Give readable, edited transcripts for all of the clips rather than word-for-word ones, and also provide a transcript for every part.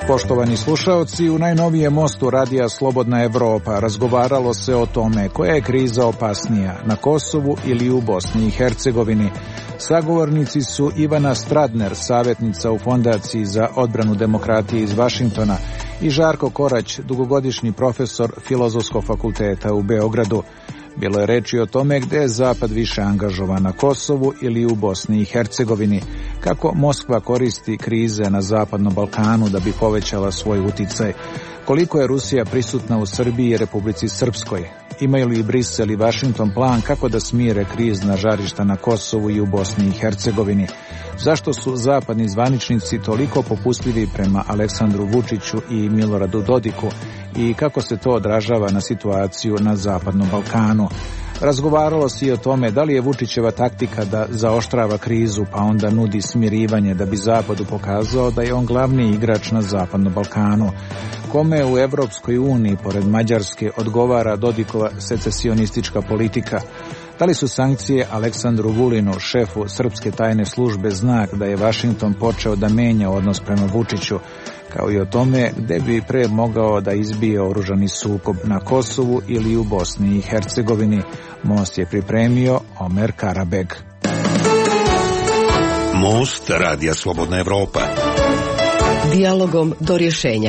Poštovani slušaoci, u najnovijem mostu radija Slobodna Evropa razgovaralo se o tome koja je kriza opasnija, na Kosovu ili u Bosni i Hercegovini. Sagovornici su Ivana Stradner, savjetnica u Fondaciji za odbranu demokratije iz Vašingtona, i Žarko Korać, dugogodišnji profesor Filozofskog fakulteta u Beogradu. Bilo je reči o tome gde je Zapad više angažovan, na Kosovu ili u Bosni i Hercegovini, kako Moskva koristi krize na Zapadnom Balkanu da bi povećala svoj uticaj, koliko je Rusija prisutna u Srbiji i Republici Srpskoj, imaju li Brisel i Vašington plan kako da smire krizna žarišta na Kosovu i u Bosni i Hercegovini, zašto su zapadni zvaničnici toliko popustljivi prema Aleksandru Vučiću i Miloradu Dodiku i kako se to odražava na situaciju na Zapadnom Balkanu. Razgovaralo se i o tome da li je Vučićeva taktika da zaoštrava krizu pa onda nudi smirivanje da bi Zapadu pokazao da je on glavni igrač na Zapadnom Balkanu. Kome u Evropskoj uniji, pored Mađarske, odgovara Dodikova secesionistička politika? Da li su sankcije Aleksandru Vulinu, šefu srpske tajne službe, znak da je Vašington počeo da menja odnos prema Vučiću, kao i o tome gde bi pre mogao da izbije oružani sukob, na Kosovu ili u Bosni i Hercegovini? Most je pripremio Omer Karabeg. Most radija Slobodna Evropa. Dijalogom do rješenja.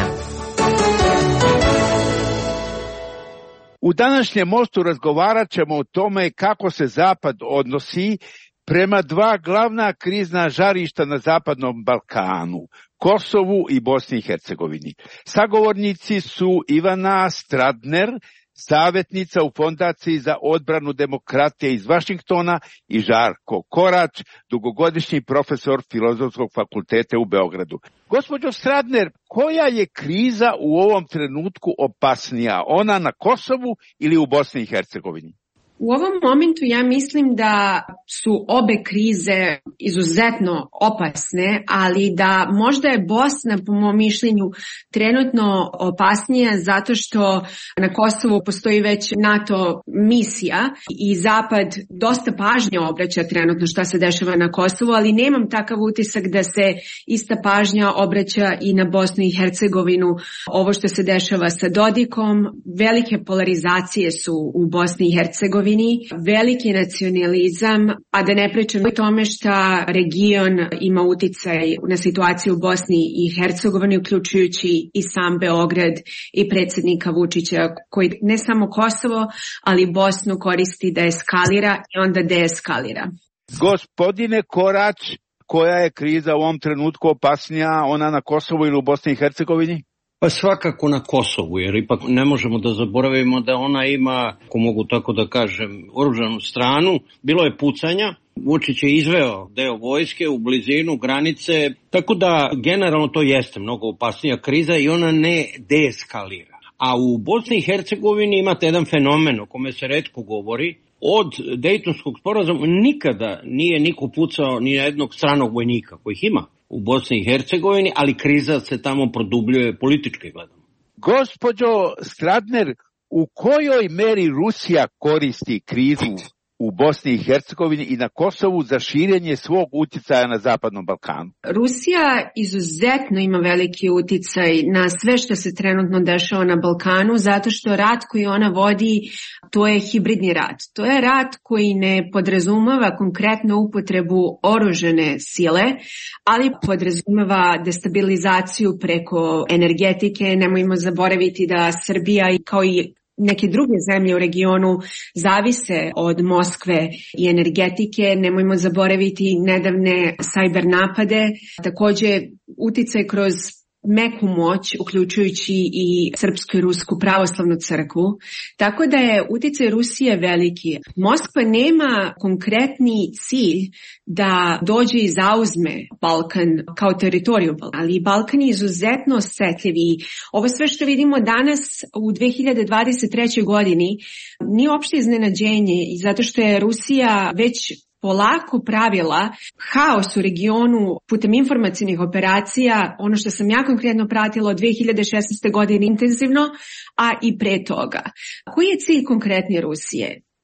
U današnjem mostu razgovarat ćemo o tome kako se Zapad odnosi prema dva glavna krizna žarišta na Zapadnom Balkanu, Kosovu i Bosni i Hercegovini. Sagovornici su Ivana Stradner, savjetnica u Fondaciji za odbranu demokratije iz Vašingtona, i Žarko Korać, dugogodišnji profesor Filozofskog fakulteta u Beogradu. Gospođo Stradner, koja je kriza u ovom trenutku opasnija, ona na Kosovu ili u Bosni i Hercegovini? U ovom momentu ja mislim da su obe krize izuzetno opasne, ali da možda je Bosna, po mom mišljenju, trenutno opasnija zato što na Kosovu postoji već NATO misija i Zapad dosta pažnje obraća trenutno šta se dešava na Kosovu, ali nemam takav utisak da se ista pažnja obraća i na Bosnu i Hercegovinu. Ovo što se dešava sa Dodikom, velike polarizacije su u Bosni i Hercegovini, veliki nacionalizam, a da ne pričam o tome šta region ima uticaj na situaciju u Bosni i Hercegovini, uključujući i sam Beograd i predsjednika Vučića, koji ne samo Kosovo, ali Bosnu koristi da eskalira i onda deeskalira. Gospodine Korać, koja je kriza u ovom trenutku opasnija, ona na Kosovu ili u Bosni i Hercegovini? Pa svakako na Kosovu, jer ipak ne možemo da zaboravimo da ona ima, ako mogu tako da kažem, oružanu stranu. Bilo je pucanja, Vučić je izveo deo vojske u blizinu granice, tako da generalno to jeste mnogo opasnija kriza i ona ne deeskalira. A u Bosni i Hercegovini imate jedan fenomen o kome se retko govori. Od Dejtonskog sporazuma nikada nije niko pucao ni jednog stranog vojnika, kojih ima u Bosni i Hercegovini, ali kriza se tamo produbljuje politički gledano. Gospođo Stradner, u kojoj meri Rusija koristi krizu u Bosni i Hercegovini i na Kosovu za širenje svog utjecaja na Zapadnom Balkanu? Rusija izuzetno ima veliki utjecaj na sve što se trenutno dešava na Balkanu, zato što rat koji ona vodi, to je hibridni rat. To je rat koji ne podrazumeva konkretnu upotrebu oružane sile, ali podrazumeva destabilizaciju preko energetike. Nemojmo zaboraviti da Srbija, kao i neke druge zemlje u regionu, zavise od Moskve i energetike. Nemojmo zaboraviti nedavne sajber napade, također uticaj kroz meku moć, uključujući i Srpsku i Rusku pravoslavnu crkvu. Tako da je uticaj Rusije veliki. Moskva nema konkretni cilj da dođe i zauzme Balkan kao teritoriju, ali Balkan je izuzetno osjetljiv i ovo sve što vidimo danas u 2023. godini nije uopšte iznenađenje, zato što je Rusija već polako pravila haos u regionu putem informacijnih operacija, ono što sam ja konkretno pratila od 2016. godine intenzivno, a i pre toga. Koji je cilj konkretni Rusije?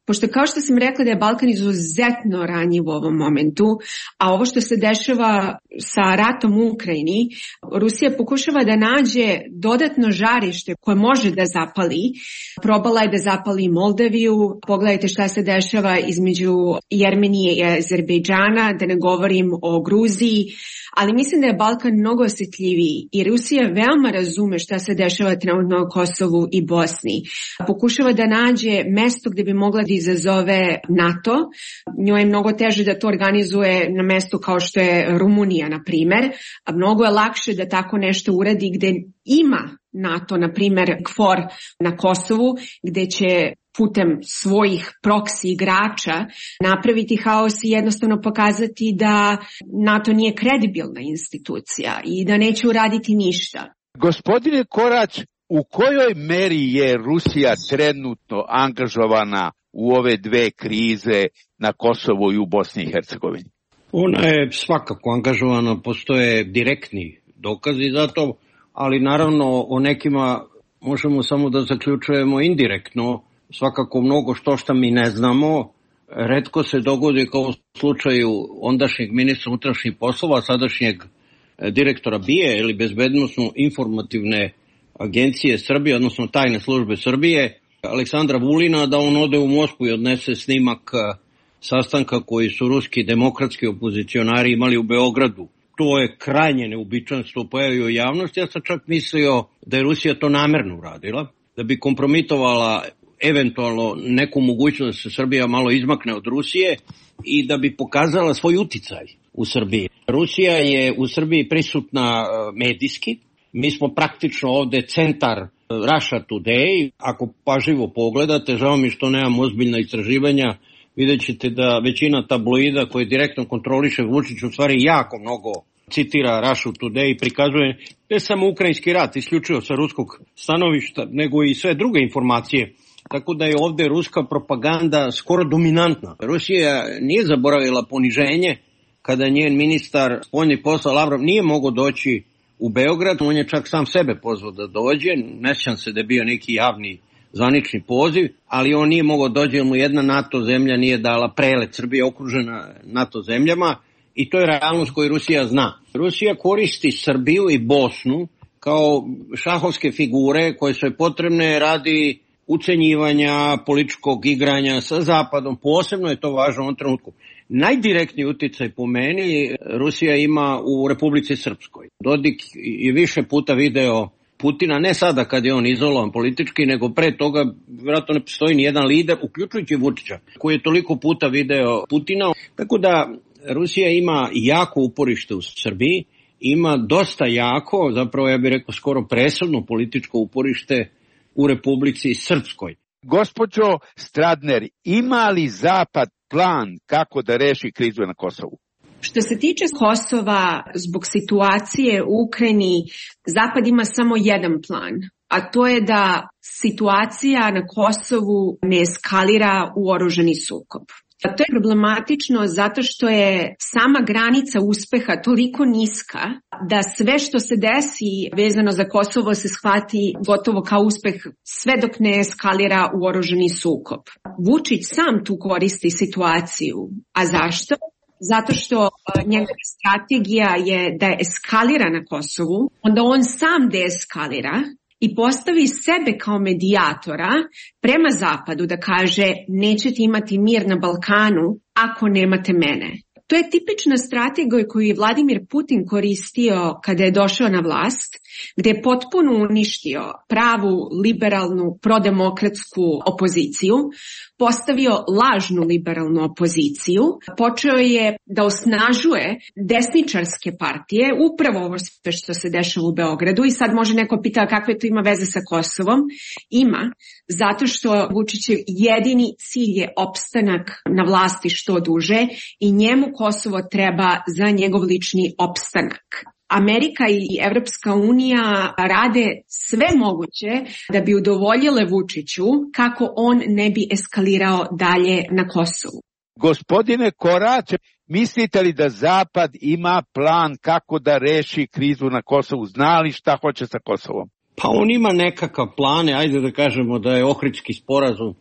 Pošto kao što sam rekla da je Balkan izuzetno ranjiv u ovom momentu, a ovo što se dešava sa ratom u Ukrajini, Rusija pokušava da nađe dodatno žarište koje može da zapali. Probala je da zapali Moldaviju, pogledajte šta se dešava između Jermenije i Azerbejdžana, da ne govorim o Gruziji, ali mislim da je Balkan mnogo osjetljiviji i Rusija veoma razume šta se dešava trenutno u Kosovu i Bosni. Pokušava da nađe mesto gde bi mogla da izazove NATO. Njoj je mnogo teže da to organizuje na mestu kao što je Rumunija, na primer, a mnogo je lakše da tako nešto uradi gde ima NATO, na primer KFOR na Kosovu, gde će putem svojih proksi igrača napraviti haos i jednostavno pokazati da NATO nije kredibilna institucija i da neće uraditi ništa. Gospodine Korać, u kojoj meri je Rusija trenutno angažovana u ove dve krize na Kosovu i u Bosni i Hercegovini? Ona je svakako angažovana, postoje direktni dokazi za to, ali naravno o nekima možemo samo da zaključujemo indirektno. Svakako mnogo što mi ne znamo. Retko se dogodi kao u slučaju ondašnjeg ministra unutrašnjih poslova, sadašnjeg direktora BIA ili bezbednosno informativne agencije Srbije, odnosno tajne službe Srbije, Aleksandra Vulina, da on ode u Moskvu i odnese snimak sastanka koji su ruski demokratski opozicionari imali u Beogradu. To je krajnje neuobičajeno pojavio u javnosti. Ja sam čak mislio da je Rusija to namerno uradila, da bi kompromitovala eventualno neku mogućnost da se Srbija malo izmakne od Rusije i da bi pokazala svoj uticaj u Srbiji. Rusija je u Srbiji prisutna medijski. Mi smo praktično ovde centar Russia Today. Ako pažljivo pogledate, žao mi što nemam ozbiljna istraživanja, vidjet ćete da većina tabloida koje direktno kontroliše Vučić u stvari jako mnogo citira Russia Today i prikazuje ne samo ukrajinski rat, isključivo sa ruskog stanovišta, nego i sve druge informacije. Tako da je ovde ruska propaganda skoro dominantna. Rusija nije zaboravila poniženje kada njen ministar spoljnih poslova Lavrov nije mogao doći u Beograd. On je čak sam sebe pozvao da dođe. Ne sjećam se da je bio neki javni zvanični poziv, ali on nije mogao dođe jer mu jedna NATO zemlja nije dala prelet. Srbija je okružena NATO zemljama i to je realnost koju Rusija zna. Rusija koristi Srbiju i Bosnu kao šahovske figure koje su potrebne radi ucenjivanja, političkog igranja sa Zapadom. Posebno je to važno u ovom trenutku. Najdirektniji uticaj po meni Rusija ima u Republici Srpskoj. Dodik je više puta video Putina, ne sada kad je on izolovan politički, nego pre toga vjerojatno ne postoji ni jedan lider, uključujući Vučića, koji je toliko puta video Putina. Tako da Rusija ima jako uporište u Srbiji, ima dosta jako, zapravo ja bih rekao skoro presudno političko uporište u Republici Srpskoj. Gospođo Stradner, ima li Zapad plan kako da reši krizu na Kosovu? Što se tiče Kosova, zbog situacije u Ukrajini, Zapad ima samo jedan plan, a to je da situacija na Kosovu ne eskalira u oružani sukob. A to je problematično zato što je sama granica uspeha toliko niska da sve što se desi vezano za Kosovo se shvati gotovo kao uspeh sve dok ne eskalira u oružani sukob. Vučić sam tu koristi situaciju. A zašto? Zato što njegova strategija je da eskalira na Kosovu, onda on sam deeskalira i postavi sebe kao medijatora prema Zapadu da kaže nećete imati mir na Balkanu ako nemate mene. To je tipična strategija koju je Vladimir Putin koristio kada je došao na vlast, gde je potpuno uništio pravu, liberalnu, prodemokratsku opoziciju, postavio lažnu liberalnu opoziciju, počeo je da osnažuje desničarske partije, upravo ovo sve što se dešava u Beogradu, i sad može neko pita kakve to ima veze sa Kosovom. Ima, zato što Vučićev jedini cilj je opstanak na vlasti što duže i njemu Kosovo treba za njegov lični opstanak. Amerika i Evropska unija rade sve moguće da bi udovoljile Vučiću kako on ne bi eskalirao dalje na Kosovu. Gospodine Korać, mislite li da Zapad ima plan kako da reši krizu na Kosovu? Zna li šta hoće sa Kosovom? Pa on ima nekakav plan, ajde da kažemo da je Ohridski sporazum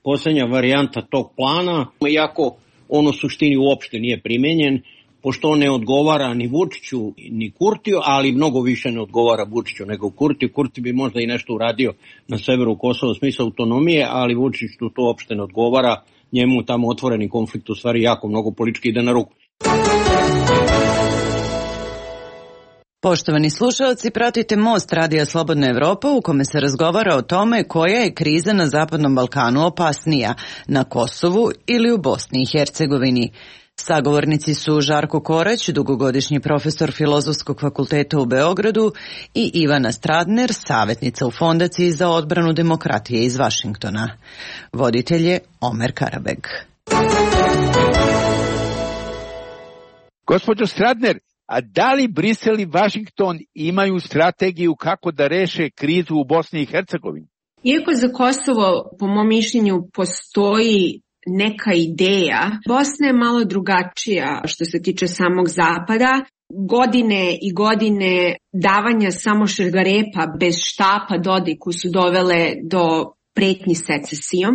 posljednja varijanta tog plana, iako on u suštini uopšte nije primenjen, pošto on ne odgovara ni Vučiću ni Kurtiju, ali mnogo više ne odgovara Vučiću nego Kurtiju. Kurti bi možda i nešto uradio na severu Kosova u smislu autonomije, ali Vučiću to uopšte ne odgovara. Njemu tamo otvoreni konflikt u stvari jako mnogo politički ide na ruku. Poštovani slušalci, pratite Most Radija Slobodna Evropa u kome se razgovara o tome koja je kriza na Zapadnom Balkanu opasnija, na Kosovu ili u Bosni i Hercegovini. Sagovornici su Žarko Korać, dugogodišnji profesor Filozofskog fakulteta u Beogradu, i Ivana Stradner, savjetnica u Fondaciji za odbranu demokratije iz Vašingtona. Voditelj je Omer Karabeg. Gospođo Stradner, a da li Brisel i Vašington imaju strategiju kako da reše krizu u Bosni i Hercegovini? Iako za Kosovo, po mom mišljenju, postoji neka ideja, Bosna je malo drugačija što se tiče samog Zapada. Godine i godine davanja samo šargarepa bez štapa Dodiku su dovele do pretnji secesijom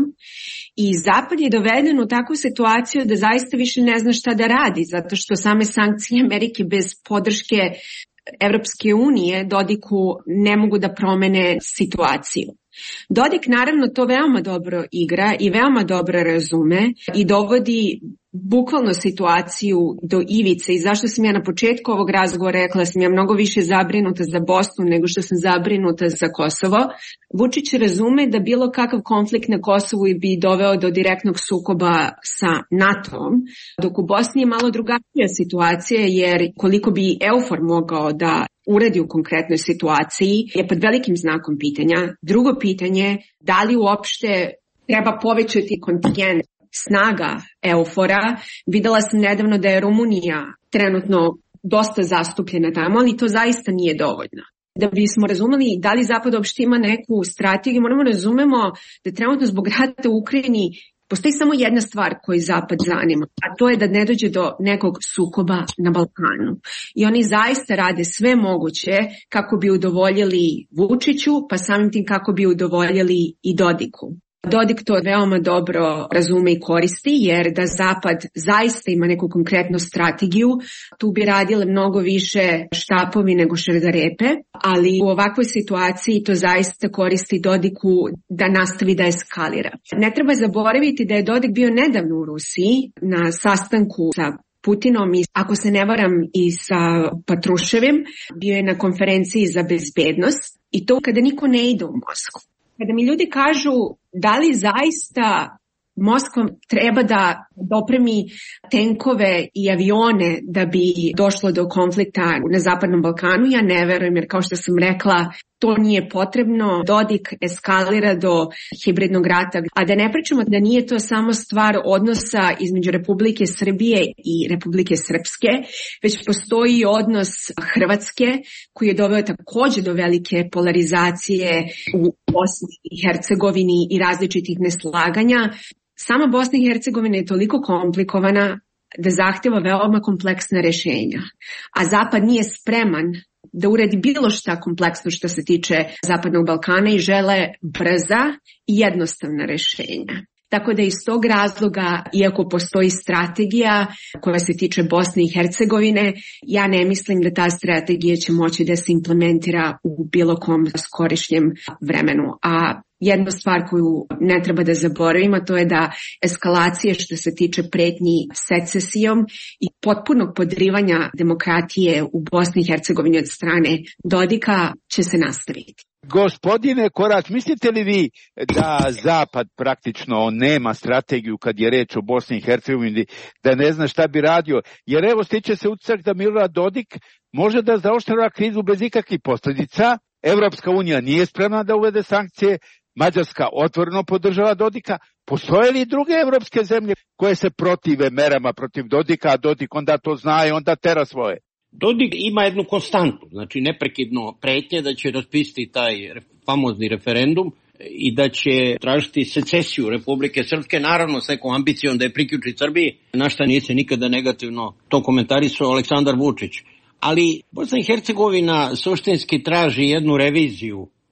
i Zapad je doveden u takvu situaciju da zaista više ne zna šta da radi, zato što same sankcije Amerike bez podrške Evropske unije Dodiku ne mogu da promene situaciju. Dodik naravno to veoma dobro igra i veoma dobro razume i dovodi bukvalno situaciju do ivice i zašto sam ja na početku ovog razgovora rekla da sam ja mnogo više zabrinuta za Bosnu nego što sam zabrinuta za Kosovo. Vučić razume da bilo kakav konflikt na Kosovu bi doveo do direktnog sukoba sa NATO-om, dok u Bosni je malo drugačija situacija jer koliko bi EUFOR mogao da uradi u konkretnoj situaciji je pod velikim znakom pitanja. Drugo pitanje, da li uopšte treba povećati kontingent snaga EUFOR-a. Videla sam nedavno da je Rumunija trenutno dosta zastupljena tamo, ali to zaista nije dovoljno. Da bismo razumeli da li Zapad uopšte ima neku strategiju, moramo razumemo da trenutno zbog rata u Ukrajini postoji samo jedna stvar koju Zapad zanima, a to je da ne dođe do nekog sukoba na Balkanu. I oni zaista rade sve moguće kako bi udovoljili Vučiću, pa samim tim kako bi udovoljili i Dodiku. Dodik to veoma dobro razume i koristi jer da Zapad zaista ima neku konkretnu strategiju, tu bi radile mnogo više štapovi nego šargarepe, ali u ovakvoj situaciji to zaista koristi Dodiku da nastavi da eskalira. Ne treba zaboraviti da je Dodik bio nedavno u Rusiji na sastanku sa Putinom i, ako se ne varam, i sa Patruševim, bio je na konferenciji za bezbednost i to kada niko ne ide u Moskvu. Kada mi ljudi kažu da li zaista Moskva treba da dopremi tenkove i avione da bi došlo do konflikta na Zapadnom Balkanu, ja ne verujem jer kao što sam rekla to nije potrebno. Dodik eskalira do hibridnog rata, a da ne pričamo da nije to samo stvar odnosa između Republike Srbije i Republike Srpske, već postoji odnos Hrvatske koji je doveo također do velike polarizacije u Bosni i Hercegovini i različitih neslaganja. Sama Bosna i Hercegovina je toliko komplikovana da zahtjeva veoma kompleksna rješenja, a Zapad nije spreman da uredi bilo šta kompleksno što se tiče Zapadnog Balkana i žele brza i jednostavna rješenja. Tako da iz tog razloga, iako postoji strategija koja se tiče Bosne i Hercegovine, ja ne mislim da ta strategija će moći da se implementira u bilo kom skorišnjem vremenu. A jedna stvar koju ne treba da zaboravimo, to je da eskalacije što se tiče pretnji secesijom i potpunog podrivanja demokratije u Bosni i Hercegovini od strane Dodika će se nastaviti. Gospodine Korać, mislite li vi da Zapad praktično nema strategiju kad je reč o Bosni i Hercegovini, da ne zna šta bi radio? Jer evo stiče se utisak da Milorad Dodik može da zaoštrava krizu bez ikakvih posljedica. Evropska unija nije spremna da uvede sankcije, Mađarska otvoreno podržava Dodika. Postoje li druge evropske zemlje koje se protive merama protiv Dodika, a Dodik onda to zna i onda tera svoje? Dodik ima jednu konstantu, znači neprekidno pretnje da će raspisati taj famozni referendum i da će tražiti secesiju Republike Srpske, naravno s nekom ambicijom da je priključi Srbiji, na šta nije se nikada negativno to komentarisao Aleksandar Vučić. Ali Bosna i Hercegovina suštinski traži jednu reviziju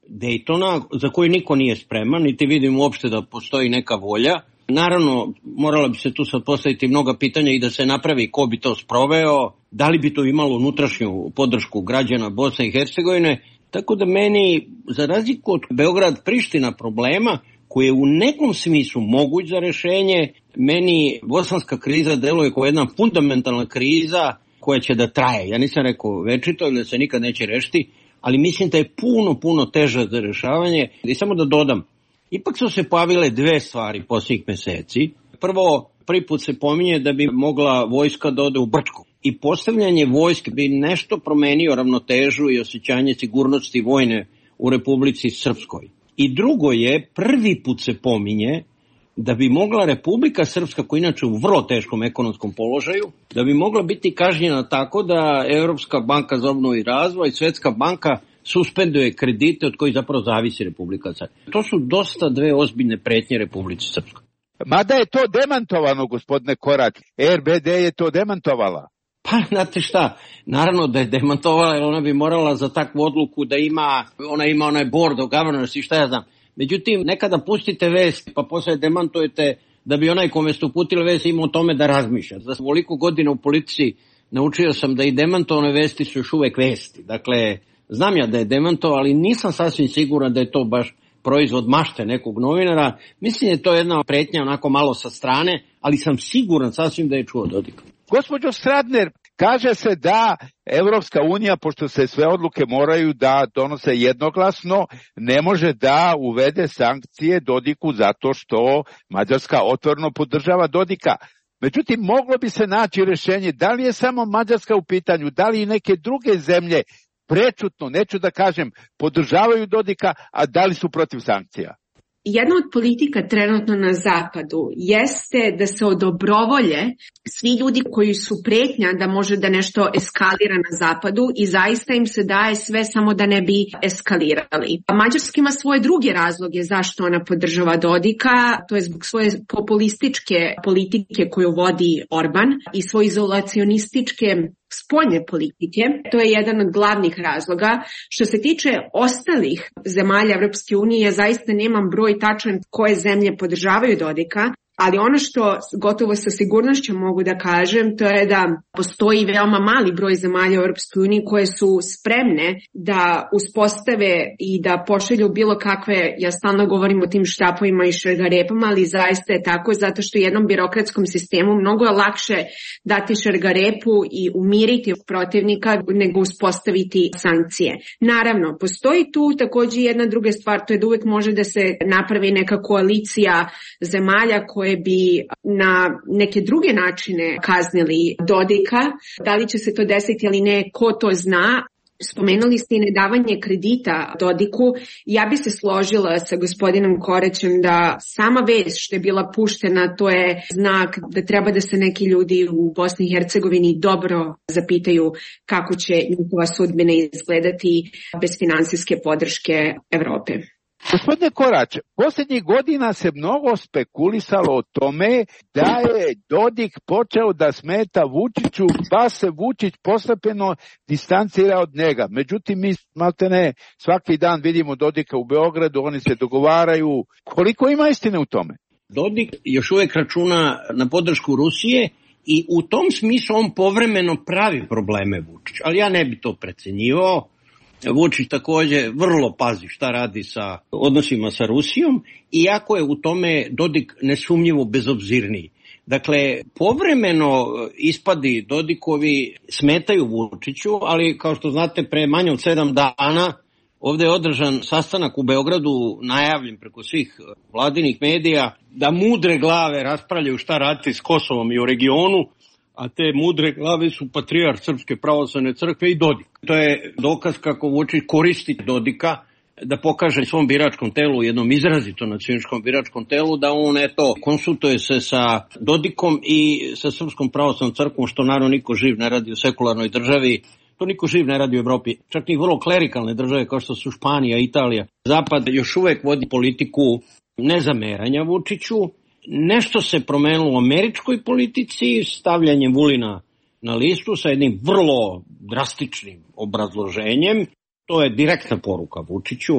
Dejtona, za koji niko nije spreman, niti vidim uopšte da postoji neka volja. Naravno, morala bi se tu sad postaviti mnoga pitanja i da se napravi ko bi to sproveo, da li bi to imalo unutrašnju podršku građana Bosne i Hercegovine. Tako da meni, za razliku od Beograd-Priština problema, koji je u nekom smislu moguć za rešenje, meni bosanska kriza deluje kao jedna fundamentalna kriza koja će da traje. Ja nisam rekao večito ili da se nikad neće rešiti, ali mislim da je puno teža za rešavanje. I samo da dodam, ipak su se pojavile dve stvari posljednjih meseci. Prvo, prvi put se pominje da bi mogla vojska da ode u Brčko. I postavljanje vojske bi nešto promenio ravnotežu i osjećanje sigurnosti vojne u Republici Srpskoj. I drugo je, prvi put se pominje da bi mogla Republika Srpska, koja inače u vrlo teškom ekonomskom položaju, da bi mogla biti kažnjena tako da Evropska banka za obnovu i razvoj i Svetska banka suspenduje kredite od kojih zapravo zavisi Republika Srpska. To su dosta dve ozbiljne pretnje Republici Srpskoj. Mada je to demantovano, gospodine Korać. RBD je to demantovala. Pa, znate šta, naravno da je demantovala, jer ona bi morala za takvu odluku da ima, ona ima onaj board of governors i šta ja znam. Međutim, nekada pustite vest, pa posle demantujete da bi onaj kome ste uputili vest imao o tome da razmišlja. Za ovoliko godina u politici naučio sam da i demantovane vesti su još uvek vesti. Dakle, znam ja da je demantovao, ali nisam sasvim siguran da je to baš proizvod mašte nekog novinara. Mislim da je to jedna pretnja onako malo sa strane, ali sam siguran sasvim da je čuo Dodika. Gospođo Stradner, kaže se da Evropska unija, pošto se sve odluke moraju da donose jednoglasno, ne može da uvede sankcije Dodiku zato što Mađarska otvoreno podržava Dodika. Međutim, moglo bi se naći rešenje, da li je samo Mađarska u pitanju, da li i neke druge zemlje prečutno, neću da kažem, podržavaju Dodika, a da li su protiv sankcija? Jedna od politika trenutno na zapadu jeste da se odobrovolje svi ljudi koji su pretnja da može da nešto eskalira na zapadu i zaista im se daje sve samo da ne bi eskalirali. A Mađarska ima svoje druge razloge zašto ona podržava Dodika, to je zbog svoje populističke politike koju vodi Orban i svoje izolacionističke spoljne politike. To je jedan od glavnih razloga. Što se tiče ostalih zemalja Evropske unije, ja zaista nemam broj tačan koje zemlje podržavaju Dodika, ali ono što gotovo sa sigurnošću mogu da kažem, to je da postoji veoma mali broj zemalja u Evropskoj uniji koje su spremne da uspostave i da pošalju bilo kakve, ja stalno govorim o tim štapovima i šargarepama, ali zaista je tako zato što u jednom birokratskom sistemu mnogo je lakše dati šargarepu i umiriti protivnika nego uspostaviti sankcije. Naravno, postoji tu također jedna druga stvar, to je da uvek može da se napravi neka koalicija zemalja koje bi na neke druge načine kaznili Dodika. Da li će se to desiti ili ne, ko to zna. Spomenuli ste i nedavanje kredita Dodiku. Ja bi se složila sa gospodinom Koraćem da sama vest što je bila puštena, to je znak da treba da se neki ljudi u Bosni i Hercegovini dobro zapitaju kako će njihova sudbina izgledati bez finansijske podrške Evrope. Gospodine Korać, posljednjih godina se mnogo spekulisalo o tome da je Dodik počeo da smeta Vučiću, pa se Vučić postepeno distancira od njega. Međutim, mi maltene svaki dan vidimo Dodika u Beogradu, oni se dogovaraju. Koliko ima istine u tome? Dodik još uvijek računa na podršku Rusije i u tom smislu on povremeno pravi probleme Vučiću, ali ja ne bi to precenjivao. Vučić također vrlo pazi šta radi sa odnosima sa Rusijom, iako je u tome Dodik nesumnjivo bezobzirniji. Dakle, povremeno ispadi Dodikovi smetaju Vučiću, ali kao što znate, pre manje od 7 dana ovdje je održan sastanak u Beogradu, najavljen preko svih vladinih medija, da mudre glave raspravljaju šta raditi s Kosovom i u regionu, a te mudre glave su patrijarh Srpske pravoslavne crkve i Dodik. To je dokaz kako Vučić koristi Dodika da pokaže svom biračkom telu, jednom izrazito nacionalističkom biračkom telu, da on konsultuje se sa Dodikom i sa Srpskom pravoslavnom crkvom, što naravno niko živ ne radi u sekularnoj državi. To niko živ ne radi u Evropi. Čak i vrlo klerikalne države kao što su Španija, Italija. Zapad još uvek vodi politiku nezameranja Vučiću. Nešto se promenilo u američkoj politici, stavljanjem Vulina na listu sa jednim vrlo drastičnim obrazloženjem. To je direktna poruka Vučiću.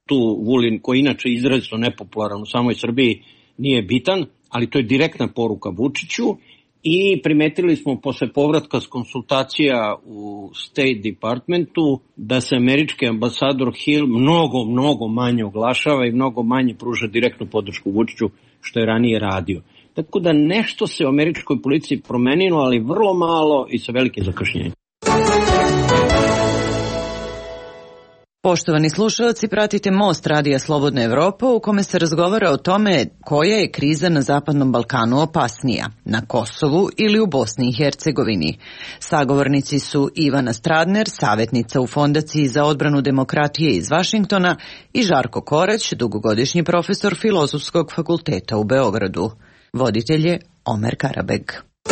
tu Vulin, koji inače izrazito nepopularan u samoj Srbiji, nije bitan, ali to je direktna poruka Vučiću. I primetili smo posle povratka s konsultacija u State Departmentu da se američki ambasador Hill mnogo manje oglašava i mnogo manje pruža direktnu podršku Vučiću što je ranije radio. Tako da nešto se u američkoj policiji promenilo, ali vrlo malo i sa velikim zakašnjenjem. Poštovani slušalci, pratite Most Radija Slobodna Evropa u kome se razgovara o tome koja je kriza na Zapadnom Balkanu opasnija, na Kosovu ili u Bosni i Hercegovini. Sagovornici su Ivana Stradner, savjetnica u Fondaciji za odbranu demokratije iz Vašingtona, i Žarko Korać, dugogodišnji profesor Filozofskog fakulteta u Beogradu. Voditelj je Omer Karabeg.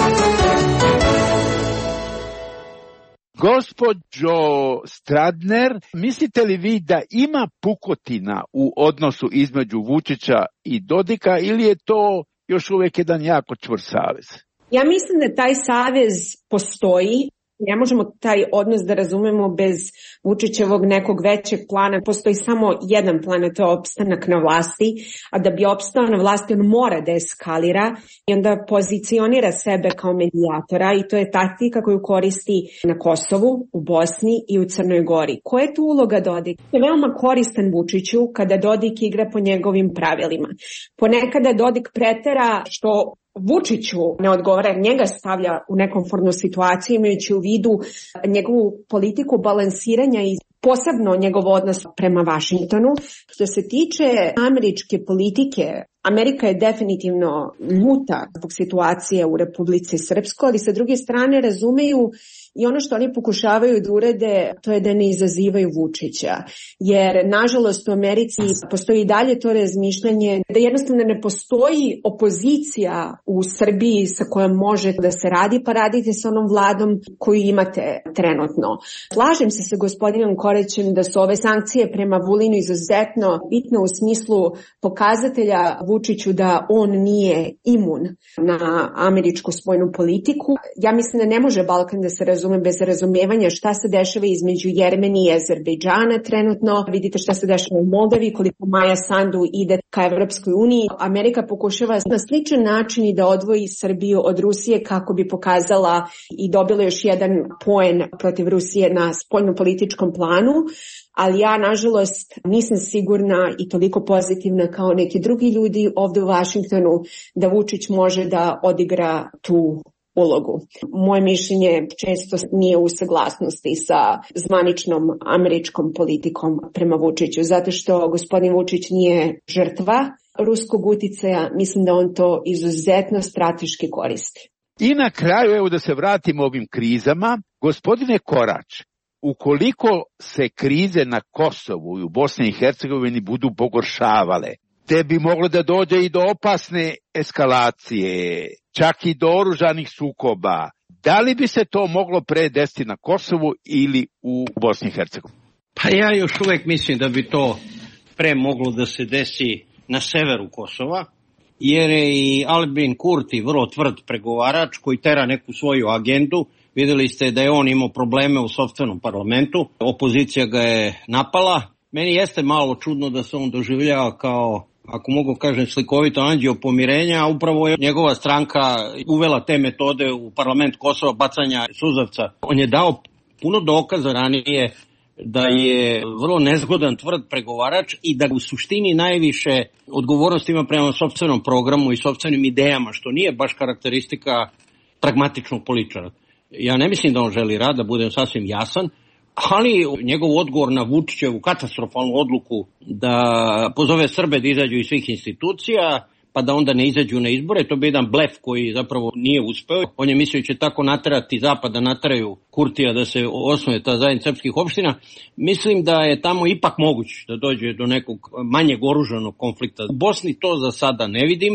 Gospođo Stradner, mislite li vi da ima pukotina u odnosu između Vučića i Dodika ili je to još uvijek jedan jako čvrst savez? Ja mislim da taj savez postoji. Ne možemo taj odnos da razumemo bez Vučićevog nekog većeg plana. Postoji samo jedan plan, a to je opstanak na vlasti, a da bi opstao na vlasti on mora da eskalira i onda pozicionira sebe kao medijatora i to je taktika koju koristi na Kosovu, u Bosni i u Crnoj Gori. Koja je tu uloga Dodika? Je veoma koristan Vučiću kada Dodik igra po njegovim pravilima. Ponekada Dodik pretera što Vučiću ne odgovara, njega stavlja u nekomfortnu situaciju imajući u vidu njegovu politiku balansiranja i posebno njegov odnos prema Vašingtonu. Što se tiče američke politike, Amerika je definitivno ljuta zbog situacije u Republici Srpskoj, ali sa druge strane razumeju i ono što oni pokušavaju da urede, to je da ne izazivaju Vučića. Jer, nažalost, u Americi postoji i dalje to razmišljanje da jednostavno ne postoji opozicija u Srbiji sa kojom može da se radi, pa radite sa onom vladom koju imate trenutno. Slažem se sa gospodinom Korećem da su ove sankcije prema Vulinu izuzetno bitne u smislu pokazatelja Vučiću da on nije imun na američku spoljnu politiku. Ja mislim da ne može Balkan da se razume bez razumijevanja šta se dešava između Jermenije i Azerbejdžana trenutno. Vidite šta se dešava u Moldavi, koliko Maja Sandu ide ka Evropskoj uniji. Amerika pokušava na sličan način i da odvoji Srbiju od Rusije kako bi pokazala i dobila još jedan poen protiv Rusije na spoljnopolitičkom planu. Ali ja, nažalost, nisam sigurna i toliko pozitivna kao neki drugi ljudi ovdje u Vašingtonu da Vučić može da odigra tu ulogu. Moje mišljenje često nije u saglasnosti sa zvaničnom američkom politikom prema Vučiću, zato što gospodin Vučić nije žrtva ruskog uticaja, mislim da on to izuzetno strateški koristi. I na kraju, evo da se vratimo ovim krizama, gospodine Korać, ukoliko se krize na Kosovu i u Bosni i Hercegovini budu pogoršavale, te bi moglo da dođe i do opasne eskalacije, čak i do oružanih sukoba, da li bi se to moglo pre desiti na Kosovu ili u Bosni i Hercegovini? Pa ja još uvek mislim da bi to pre moglo da se desi na severu Kosova, jer je i Albin Kurti vrlo tvrd pregovarač koji tera neku svoju agendu. Videli ste da je on imao probleme u sopstvenom parlamentu, opozicija ga je napala. Meni jeste malo čudno da se on doživljava kao, ako mogu kažem, slikovito anđeo pomirenja, a upravo je njegova stranka uvela te metode u parlament Kosova, bacanja suzavca. On je dao puno dokaza ranije da je vrlo nezgodan, tvrd pregovarač i da u suštini najviše odgovornosti ima prema sopstvenom programu i sopstvenim idejama, što nije baš karakteristika pragmatičnog političara. Ja ne mislim da on želi rad, da budem sasvim jasan, ali njegov odgovor na Vučićevu katastrofalnu odluku da pozove Srbe da izađu iz svih institucija, pa da onda ne izađu na izbore, to bi jedan blef koji zapravo nije uspeo. On je mislio će tako naterati Zapad da nateraju Kurtija da se osnuje ta zajednica srpskih opština. Mislim da je tamo ipak moguće da dođe do nekog manjeg oružanog konflikta. U Bosni to za sada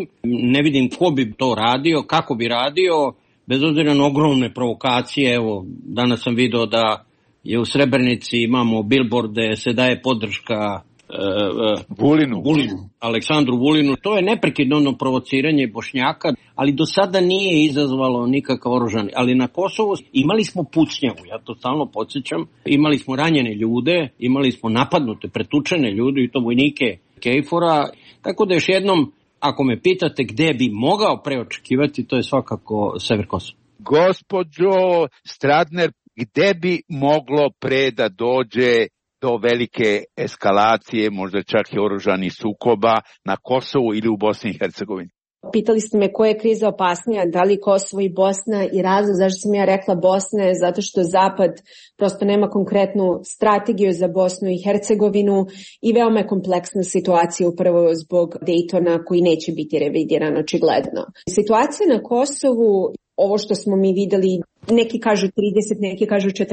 ne vidim ko bi to radio, kako bi radio, bez obzira na ogromne provokacije. Evo, danas sam video da je u Srebrenici imamo billboarde, se daje podrška Vulinu, Aleksandru Vulinu. To je neprekidno provociranje Bošnjaka, ali do sada nije izazvalo nikakav oružani. Ali na Kosovu imali smo pucnjavu, ja to stalno podsjećam. Imali smo ranjene ljude, imali smo napadnute, pretučene ljude i to vojnike KFOR-a. Tako da još jednom, ako me pitate gde bi mogao preočekivati, to je svakako sever Kosova. Gospođo Stradner, gde bi moglo pre da dođe do velike eskalacije, možda čak i oružanih sukoba na Kosovu ili u Bosni i Hercegovini? Pitali ste me koja je kriza opasnija, da li Kosovo i Bosna, i razlog zašto sam ja rekla Bosna je zato što Zapad prosto nema konkretnu strategiju za Bosnu i Hercegovinu i veoma je kompleksna situacija upravo zbog Daytona koji neće biti revidiran očigledno. Situacija na Kosovu, ovo što smo mi videli, neki kažu 30, neki kažu 40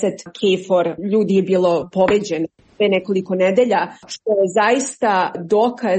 KFOR ljudi je bilo poveđeno pre nekoliko nedelja, što je zaista dokaz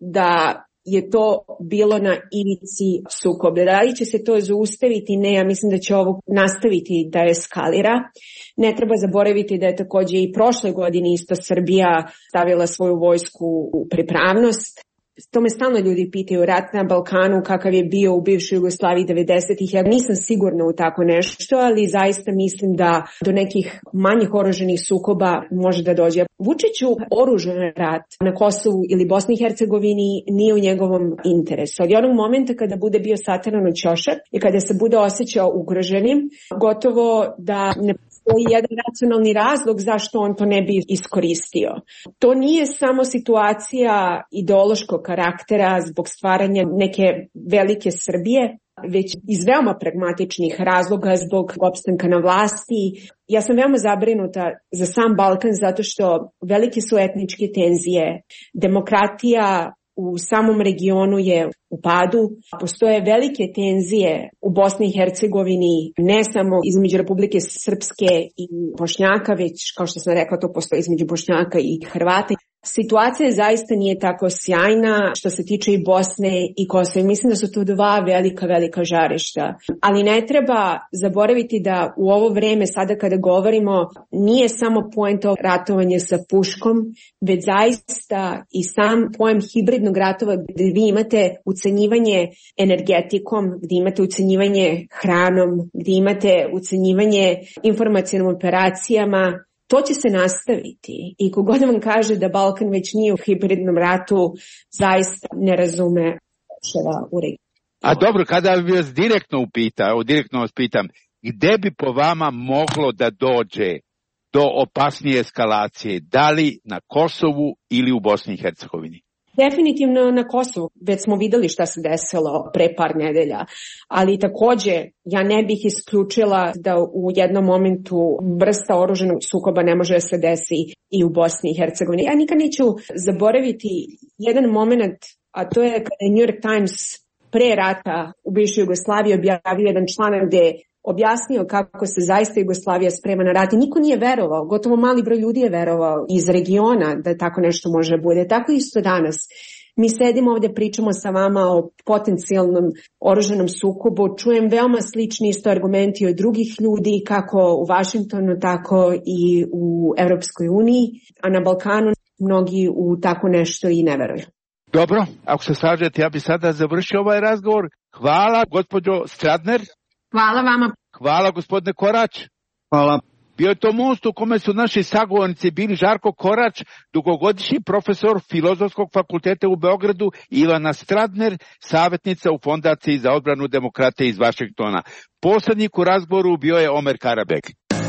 da je to bilo na ivici sukoba. Da li će se to zaustaviti? Ne, ja mislim da će ovo nastaviti da eskalira. Ne treba zaboraviti da je takođe i prošle godine isto Srbija stavila svoju vojsku u pripravnost. To me stalno ljudi pitaju, rat na Balkanu kakav je bio u bivšoj Jugoslaviji 90-ih. Ja nisam sigurna u tako nešto, ali zaista mislim da do nekih manjih oružanih sukoba može da dođe. Vučiću oružan rat na Kosovu ili Bosni i Hercegovini nije u njegovom interesu. Od onog momenta kada bude bio sataran u ćošak i kada se bude osjećao ugroženim, gotovo da ne postoji jedan racionalni razlog zašto on to ne bi iskoristio. To nije samo situacija ideološkog karaktera zbog stvaranja neke velike Srbije, već iz veoma pragmatičnih razloga zbog opstanka na vlasti. Ja sam veoma zabrinuta za sam Balkan zato što velike su etničke tenzije, demokratija u samom regionu je u padu. Postoje velike tenzije u Bosni i Hercegovini, ne samo između Republike Srpske i Bošnjaka, već kao što sam rekla, to postoji između Bošnjaka i Hrvata. Situacija zaista nije tako sjajna što se tiče i Bosne i Kosova. Mislim da su to dva velika žarišta. Ali ne treba zaboraviti da u ovo vreme, sada kada govorimo, nije samo poenta ratovanja sa puškom, već zaista i sam pojem hibridnog ratova gde vi imate ucenjivanje energetikom, gde imate ucenjivanje hranom, gde imate ucenjivanje informacionim operacijama. To će se nastaviti i kogod vam kaže da Balkan već nije u hibridnom ratu, zaista ne razume ševa u regiju. A dobro, kada bi vas direktno vas pitam, gde bi po vama moglo da dođe do opasnije eskalacije, da li na Kosovu ili u Bosni i Hercegovini? Definitivno na Kosovu, već smo videli šta se desilo pre par nedelja, ali takođe ja ne bih isključila da u jednom momentu vrsta oružanog sukoba ne može da se desi i u Bosni i Hercegovini. Ja nikad neću zaboraviti jedan moment, a to je kada je New York Times pre rata u bivšoj Jugoslaviji objavio jedan članak gde objasnio kako se zaista Jugoslavija sprema na rat i niko nije verovao, gotovo mali broj ljudi je verovao iz regiona da tako nešto može bude. Tako isto danas. Mi sedimo ovde, pričamo sa vama o potencijalnom oružanom sukobu, čujem veoma slični isto argumenti od drugih ljudi, kako u Vašingtonu, tako i u Evropskoj uniji, a na Balkanu mnogi u tako nešto i ne veruju. Dobro, ako se slažete, ja bi sada završio ovaj razgovor. Hvala, gospođo Stradner. Hvala vama. Hvala, gospodine Korać. Hvala. Bio je to most u kome su naši sagovornici bili Žarko Korać, dugogodišnji profesor Filozofskog fakulteta u Beogradu, i Ivana Stradner, savjetnica u Fondaciji za odbranu demokratije iz Vašingtona. Poslednjik u razgovoru bio je Omer Karabek.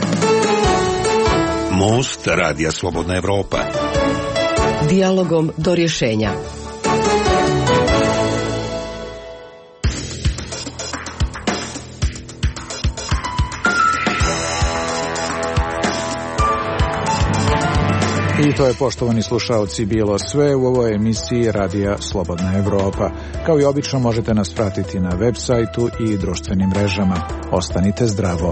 Most Radija Slobodna Evropa. Dijalogom do rješenja. I to je, poštovani slušaoci, bilo sve u ovoj emisiji Radija Slobodna Evropa. Kao i obično možete nas pratiti na web sajtu i društvenim mrežama. Ostanite zdravo.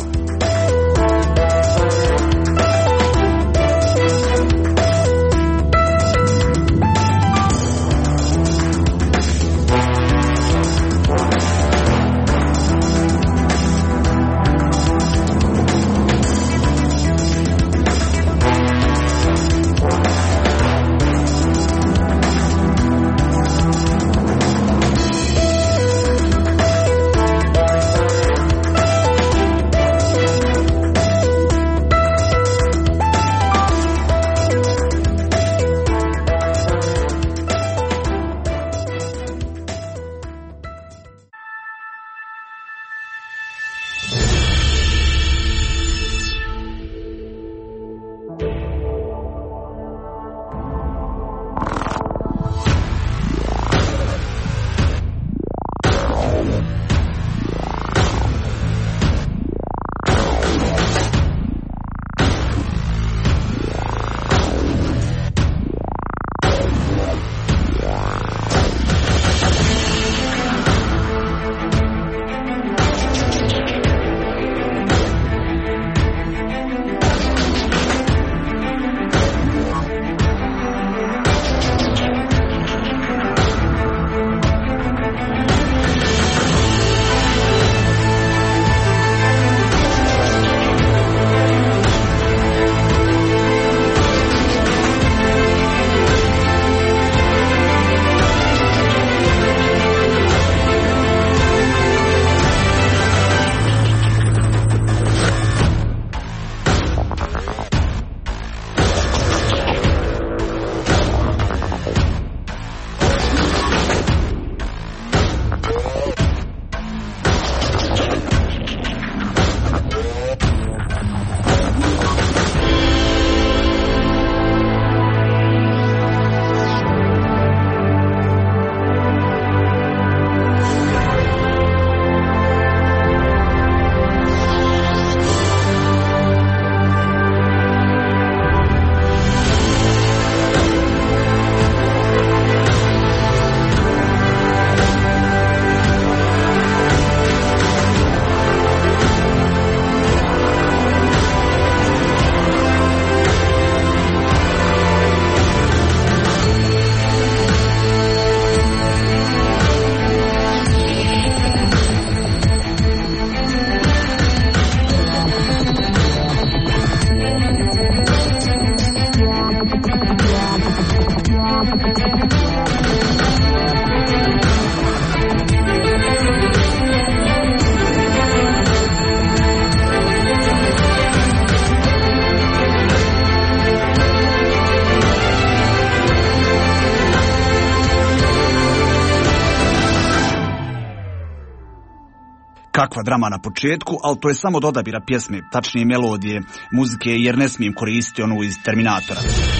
Kakva drama na početku, ali to je samo od odabira pjesme, tačnije melodije, muzike, jer ne smijem koristiti onu iz Terminatora.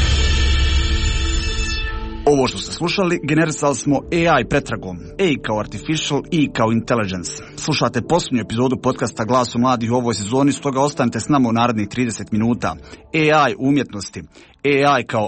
Ovo što ste slušali, generisali smo AI pretragom. A kao artificial, I kao intelligence. Slušate posljednju epizodu podcasta Glasu mladih u ovoj sezoni, stoga ostanite s nama u narednih 30 minuta. AI umjetnosti. AI kao...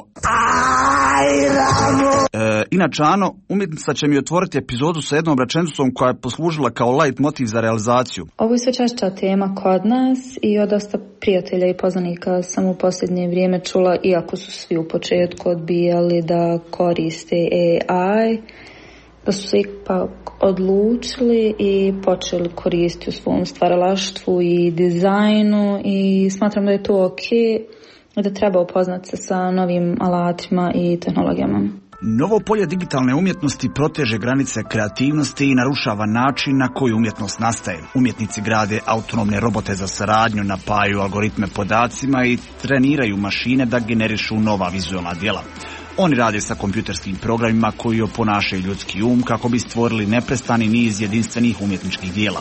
Inače, Ano, umjetnica će mi otvoriti epizodu sa jednom rečenicom koja je poslužila kao light motiv za realizaciju. Ovo je sve češća tema kod nas i od dosta prijatelja i poznanika sam u posljednje vrijeme čula, iako su svi u početku odbijali da koriste AI, da su se ipak odlučili i počeli koristiti u svom stvaralaštvu i dizajnu i smatram da je to okej, da treba upoznati se sa novim alatima i tehnologijama. Novo polje digitalne umjetnosti proteže granice kreativnosti i narušava način na koji umjetnost nastaje. Umjetnici grade autonomne robote za saradnju, napajaju algoritme podacima i treniraju mašine da generišu nova vizualna djela. Oni rade sa kompjuterskim programima koji oponašaju ljudski um kako bi stvorili neprestani niz jedinstvenih umjetničkih djela.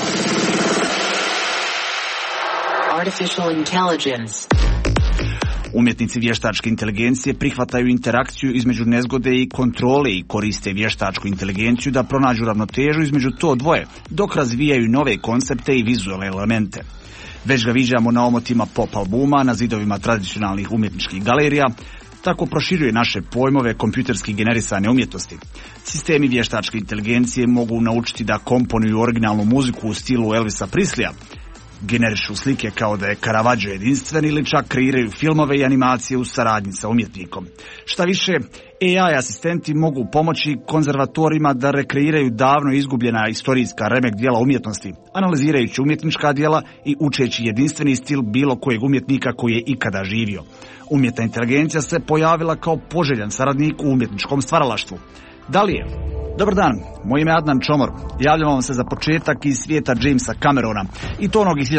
Artificial intelligence. Umjetnici vještačke inteligencije prihvataju interakciju između nezgode i kontrole i koriste vještačku inteligenciju da pronađu ravnotežu između to dvoje, dok razvijaju nove koncepte i vizualne elemente. Već ga viđamo na omotima pop albuma, na zidovima tradicionalnih umjetničkih galerija, tako proširuje naše pojmove kompjuterski generisane umjetnosti. Sistemi vještačke inteligencije mogu naučiti da komponuju originalnu muziku u stilu Elvisa Presleya, generišu slike kao da je Caravaggio jedinstven ili čak kreiraju filmove i animacije u saradnji sa umjetnikom. Šta više, AI asistenti mogu pomoći konzervatorima da rekreiraju davno izgubljena istorijska remek djela umjetnosti, analizirajući umjetnička djela i učeći jedinstveni stil bilo kojeg umjetnika koji je ikada živio. Umjetna inteligencija se pojavila kao poželjan saradnik u umjetničkom stvaralaštvu. Da li je? Dobar dan, moje ime je Adnan Čomor. Javljam vam se za početak iz svijeta Jamesa Camerona i to onog iz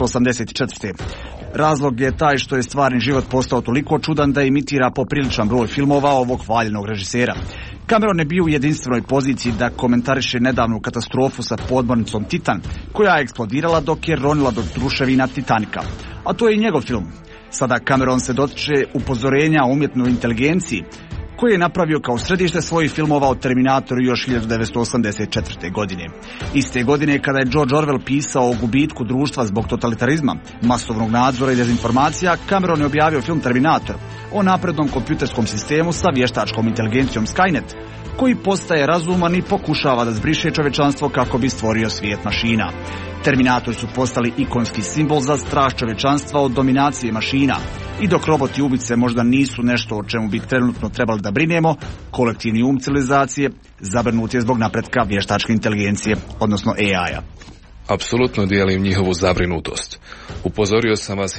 1984. Razlog je taj što je stvarni život postao toliko čudan da imitira popriličan broj filmova ovog hvaljenog režisera. Cameron je bio u jedinstvenoj poziciji da komentariše nedavnu katastrofu sa podmornicom Titan, koja je eksplodirala dok je ronila do ruševina Titanika. A to je i njegov film. Sada Cameron se dotiče upozorenja o umjetnoj inteligenciji, koji je napravio kao središte svojih filmova o Terminatoru još 1984. godine. Iste godine kada je George Orwell pisao o gubitku društva zbog totalitarizma, masovnog nadzora i dezinformacija, Cameron je objavio film Terminator o naprednom kompjuterskom sistemu sa vještačkom inteligencijom Skynet, koji postaje razuman i pokušava da zbriše čovečanstvo kako bi stvorio svijet mašina. Terminatori su postali ikonski simbol za strah čovečanstva od dominacije mašina. I dok roboti ubice možda nisu nešto o čemu bi trenutno trebali da brinemo, kolektivni um civilizacije zabrinut je zbog napretka vještačke inteligencije, odnosno AI-a. Apsolutno dijelim njihovu zabrinutost. Upozorio sam vas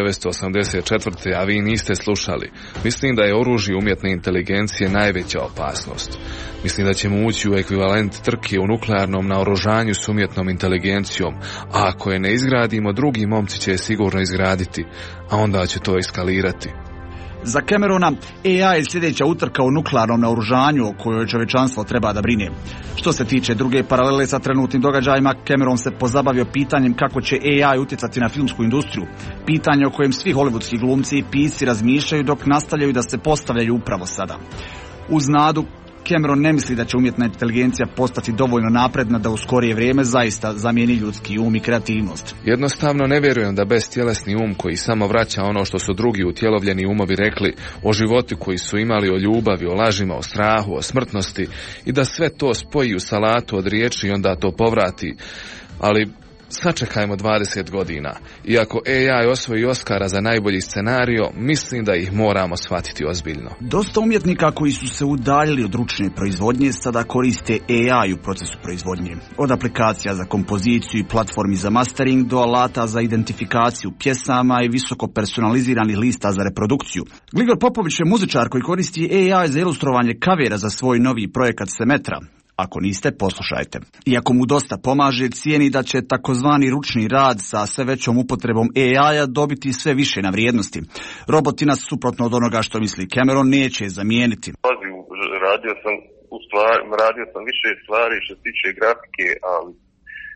1984. a vi niste slušali. Mislim da je oružje umjetne inteligencije najveća opasnost. Mislim da ćemo ući u ekvivalent trke u nuklearnom naoružanju s umjetnom inteligencijom, a ako je ne izgradimo, drugi momci će je sigurno izgraditi, a onda će to eskalirati. Za Camerona, AI je sljedeća utrka u nuklearnom naoružanju o kojoj čovečanstvo treba da brine. Što se tiče druge paralele sa trenutnim događajima, Cameron se pozabavio pitanjem kako će AI utjecati na filmsku industriju. Pitanje o kojem svi hollywoodski glumci i pisci razmišljaju dok nastavljaju da se postavljaju upravo sada. Uz nadu, Cameron ne misli da će umjetna inteligencija postati dovoljno napredna da u skorije vrijeme zaista zamijeni ljudski um i kreativnost. Jednostavno ne vjerujem da bestjelesni um koji samo vraća ono što su drugi utjelovljeni umovi rekli o životu koji su imali, o ljubavi, o lažima, o strahu, o smrtnosti i da sve to spoji u salatu od riječi i onda to povrati. Ali sačekajmo 20 godina. Iako AI osvoji Oscara za najbolji scenario, mislim da ih moramo shvatiti ozbiljno. Dosta umjetnika koji su se udaljili od ručne proizvodnje sada koriste AI u procesu proizvodnje. Od aplikacija za kompoziciju i platformi za mastering do alata za identifikaciju pjesama i visoko personaliziranih lista za reprodukciju. Gligor Popović je muzičar koji koristi AI za ilustrovanje kavera za svoj novi projekat Semetra. Ako niste, poslušajte. Iako mu dosta pomaže, cijeni da će takozvani ručni rad sa sve većom upotrebom AI-a dobiti sve više na vrijednosti. Roboti nas, suprotno od onoga što misli Cameron, neće zamijeniti. Radio sam više stvari što se tiče grafike, ali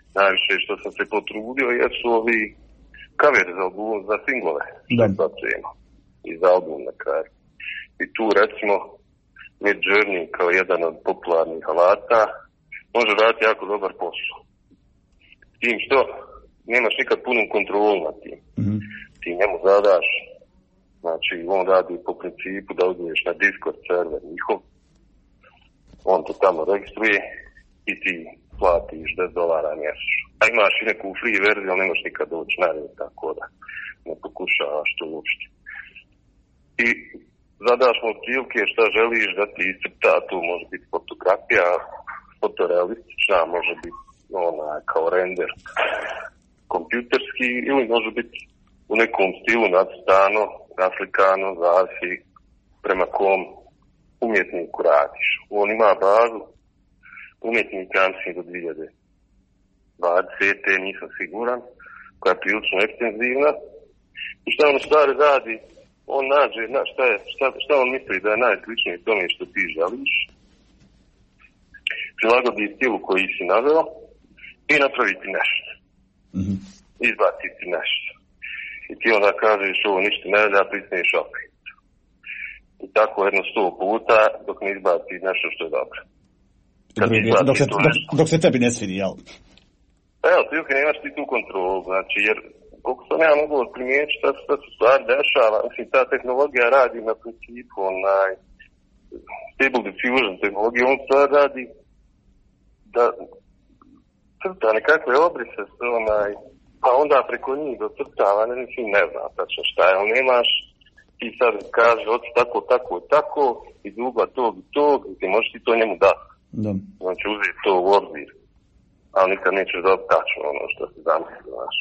najviše što sam se potrudio jesu ovi kaveri za singlove, što je bacujemo, i za album na kraju. I tu recimo Midjourney kao jedan od popularnih alata može raditi jako dobar posao. Tim što nemaš nikad punu kontrolu nad tim. Ti njemu zadaš, znači on radi po principu da uzmeš na Discord server njihov, on to tamo registruje i ti platiš $10 mjesečno. A imaš i neku free verziju, ali nemaš nikad doći na red, tako da ne pokušavaš to uopšte. I zadaš mu otprilike šta želiš da ti iscrta, to može biti fotografija, fotorealistična, može biti kao render kompjuterski ili može biti u nekom stilu nacrtano, naslikano, zavisi prema kom umjetniku radiš. On ima bazu umjetnika, mislim do 2020. nisam siguran, koja je prilično ekstenzivna. I šta on u stvari radi? On nađe šta on misli da je najsličnije tome što ti želiš, prilagodi stilu koji si naveo i napraviti nešto. Izbaciti nešto. I ti onda kažeš ovo ništa ne da prisniješ opet. I tako jedno 100 puta dok ne izbaci nešto što je dobro. Dok se tebi ne svidi, jel? Evo, ti nemaš ti tu kontrolu, znači, jer koliko sam ja mogu primijetiti šta se stvari dešava, mislim, ta tehnologija radi na principu Stable Diffusion tehnologija, on stvari radi da crta nekakve obrise, pa onda preko njih do crtava, ne znam tačno šta je, ali nemaš, ti sad kaže, oci tako, iz ugla tog, i ti možeš ti to njemu dati. Znači, uzeti to u obzir, ali nikad nećeš dobiti tačno ono što si zamislio, znaš.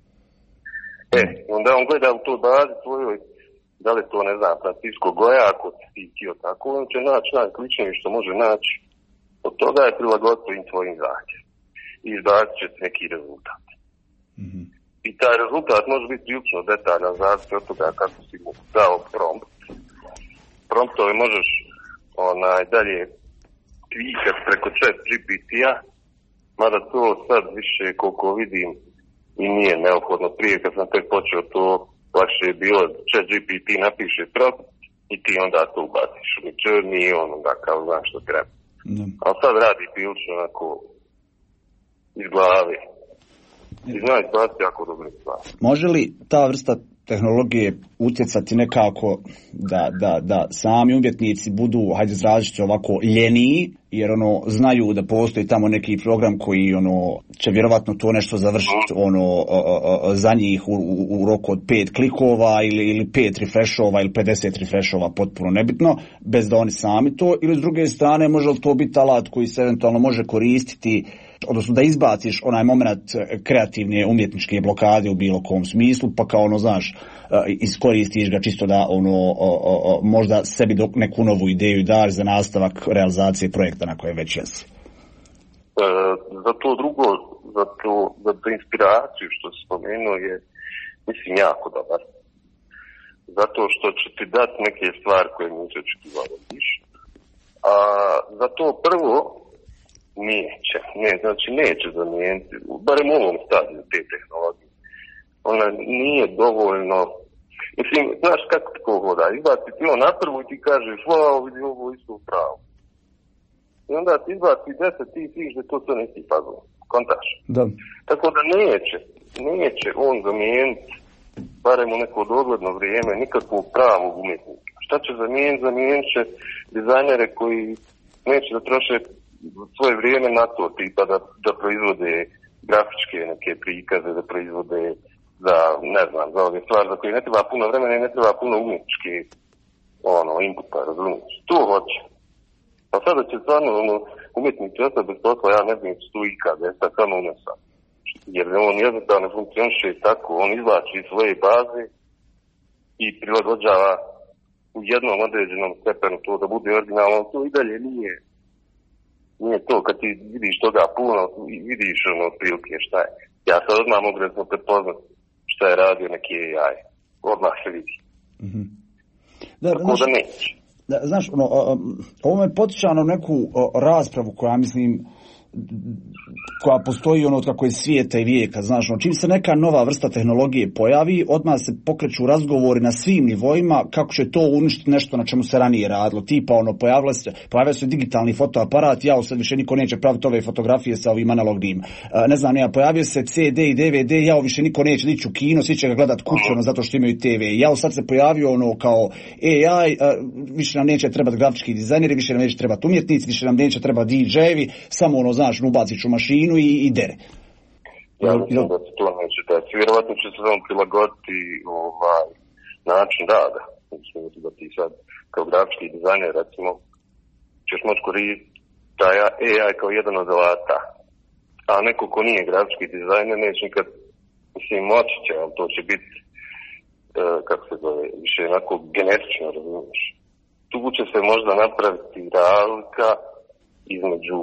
Onda on gleda u toj bazi tvojoj, da li to, ne znam, Francisco Goya, ako ti htio tako, on će naći najsličnije što može naći. Od toga je prilagoditi tvojim zahtjev. I izbacit će neki rezultat. I taj rezultat može biti prilično detaljan, zavisi od toga kako si mu dao prompt. Promptove možeš dalje tweakat preko chat GPT-a, mada to sad više koliko vidim i nije neophodno. Prije kad sam tek počeo to, lakše je bilo chat GPT napiše prompt i ti onda to ubaciš u Midjourney i on onda kao znaš što treba. Ali sad radi prilično onako iz glave. I zna izbaciti jako dobro stvari. Može li ta vrsta tehnologije utjecati nekako da sami umjetnici budu, hajde izraziti ovako, ljeniji, jer znaju da postoji tamo neki program koji će vjerovatno to nešto završiti za njih u roku od 5 klikova ili 5 refreshova ili 50 refreshova, potpuno nebitno, bez da oni sami to, ili s druge strane može li to biti alat koji se eventualno može koristiti, odnosno da izbaciš onaj moment kreativne umjetničke blokade u bilo kom smislu, pa kao znaš, iskoristiš ga čisto da možda sebi neku novu ideju daš za nastavak realizacije projekta na koje već jesi. Za to drugo, za inspiraciju što si spomenuo je, mislim, jako dobar. Zato što će ti dati neke stvari koje nisi očekivao da vidiš. A za to prvo neće zamijeniti, barem u ovom stadiju te tehnologije. Ona nije dovoljno, mislim, znaš kako ti hoda, izbaci ti na prvu i ti kažeš, wow, vidi ovo isto pravo. I onda ti izbaci 10, ti vidiš da to sve nisi fazon, kontaš. Da. Tako da neće on zamijeniti, barem u neko dogledno vrijeme, nikakvog pravog umjetnika. Šta će zamijeniti? Zamijenit će dizajnere koji neće da troše svoje vrijeme na to, tipa da proizvode grafičke neke prikaze, da proizvode za ove stvari za koje ne treba puno vremena i ne treba puno umjetničke inputa, razumiješ. To hoće. Pa sada će stvarno umjetnici ostati bez posla, ja ne znam što tu ikada, je sad samo unesa. Jer on jednostavno funkcioniše tako, on izvlači svoje baze i prilagođava u jednom određenom stepenu to da bude originalno, to i dalje nije to kad ti vidiš toga puno i vidiš otprilike šta je. Ja sad odmah mogu recimo prepoznat šta je radio neki AI. Odmah se vidi. Tako da neće. Znaš, ovo me podsjeća na neku raspravu koja, mislim, koja postoji ono od kako je svijeta i vijeka, znaš, čim se neka nova vrsta tehnologije pojavi, odmah se pokreću razgovori na svim nivoima kako će to uništiti nešto na čemu se ranije radilo, tipa pojavio se digitalni fotoaparat, sad više niko neće praviti ove fotografije sa ovim analognim, ne znam, pojavio se CD i DVD, više niko neće ići u kino, svi će ga gledat kućno zato što imaju TV, sad se pojavio kao AI, više nam neće trebati grafički dizajneri, više nam neće trebati umjetnici, više nam neće trebati DJ-evi, samo ubaciš u mašinu i dere. Ja mislim da se to neće dati. Vjerovatno će se vam prilagoditi način rada. Mislim da ti sad kao grafički dizajner, recimo, ćeš moći koristiti taj AI kao jedan od alata. A neko ko nije grafički dizajner neće nikad, moći će, ali to će biti kako se zove, više onako genetično, razumiješ. Tu će se možda napraviti razlika između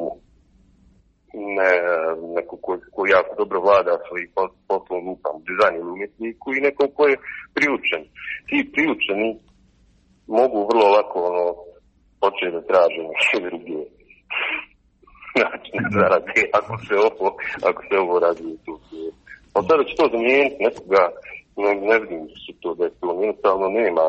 neko ko jako dobro vlada svojih poslovnom lupam, dizajn ili umjetniku i nekom ko je priučen. Ti priučeni mogu vrlo lako početi da traže neke druge načine zarade, ako se ovo radi u tu svijetu. Ali sada će to zamijeniti nekoga, ne vidim da se to desilo, jednostavno nema.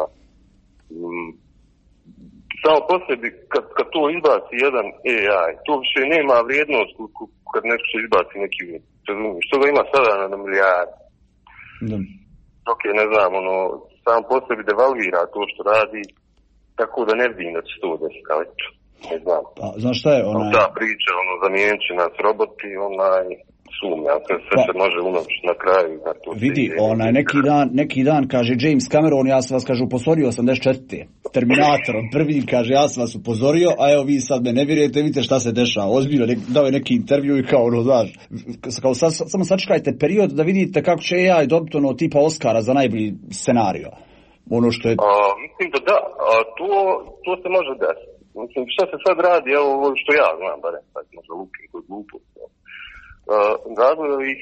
Samo po sebi, kad to izbaci jedan AI, to više nema vrijednost kad nešto se izbaci neki umjetnik. Što ga ima sada na milijardi? Dok je, ne znam, sam po sebi devalvira to što radi, tako da ne vidim da će to desiti, ali ne znam. Znaš šta je ta priča, zamijenit će nas roboti, sumnja, sve se može unoći na kraju. Vidi, neki dan kaže James Cameron, ja sam vas, kaže, upozorio 84. Terminatorom prvi, kaže, ja sam vas upozorio, a evo vi sad me ne vjerujete, vidite šta se dešava. Ozbiljno, dao je neki intervju i kao samo sačekajte period da vidite kako će AI dobiti tipa Oscara za najbolji scenario. Što je... Mislim da, to se može desiti. Mislim, šta se sad radi, evo što ja znam, barem, sad možda lukim koji glupost. Razvoj ovih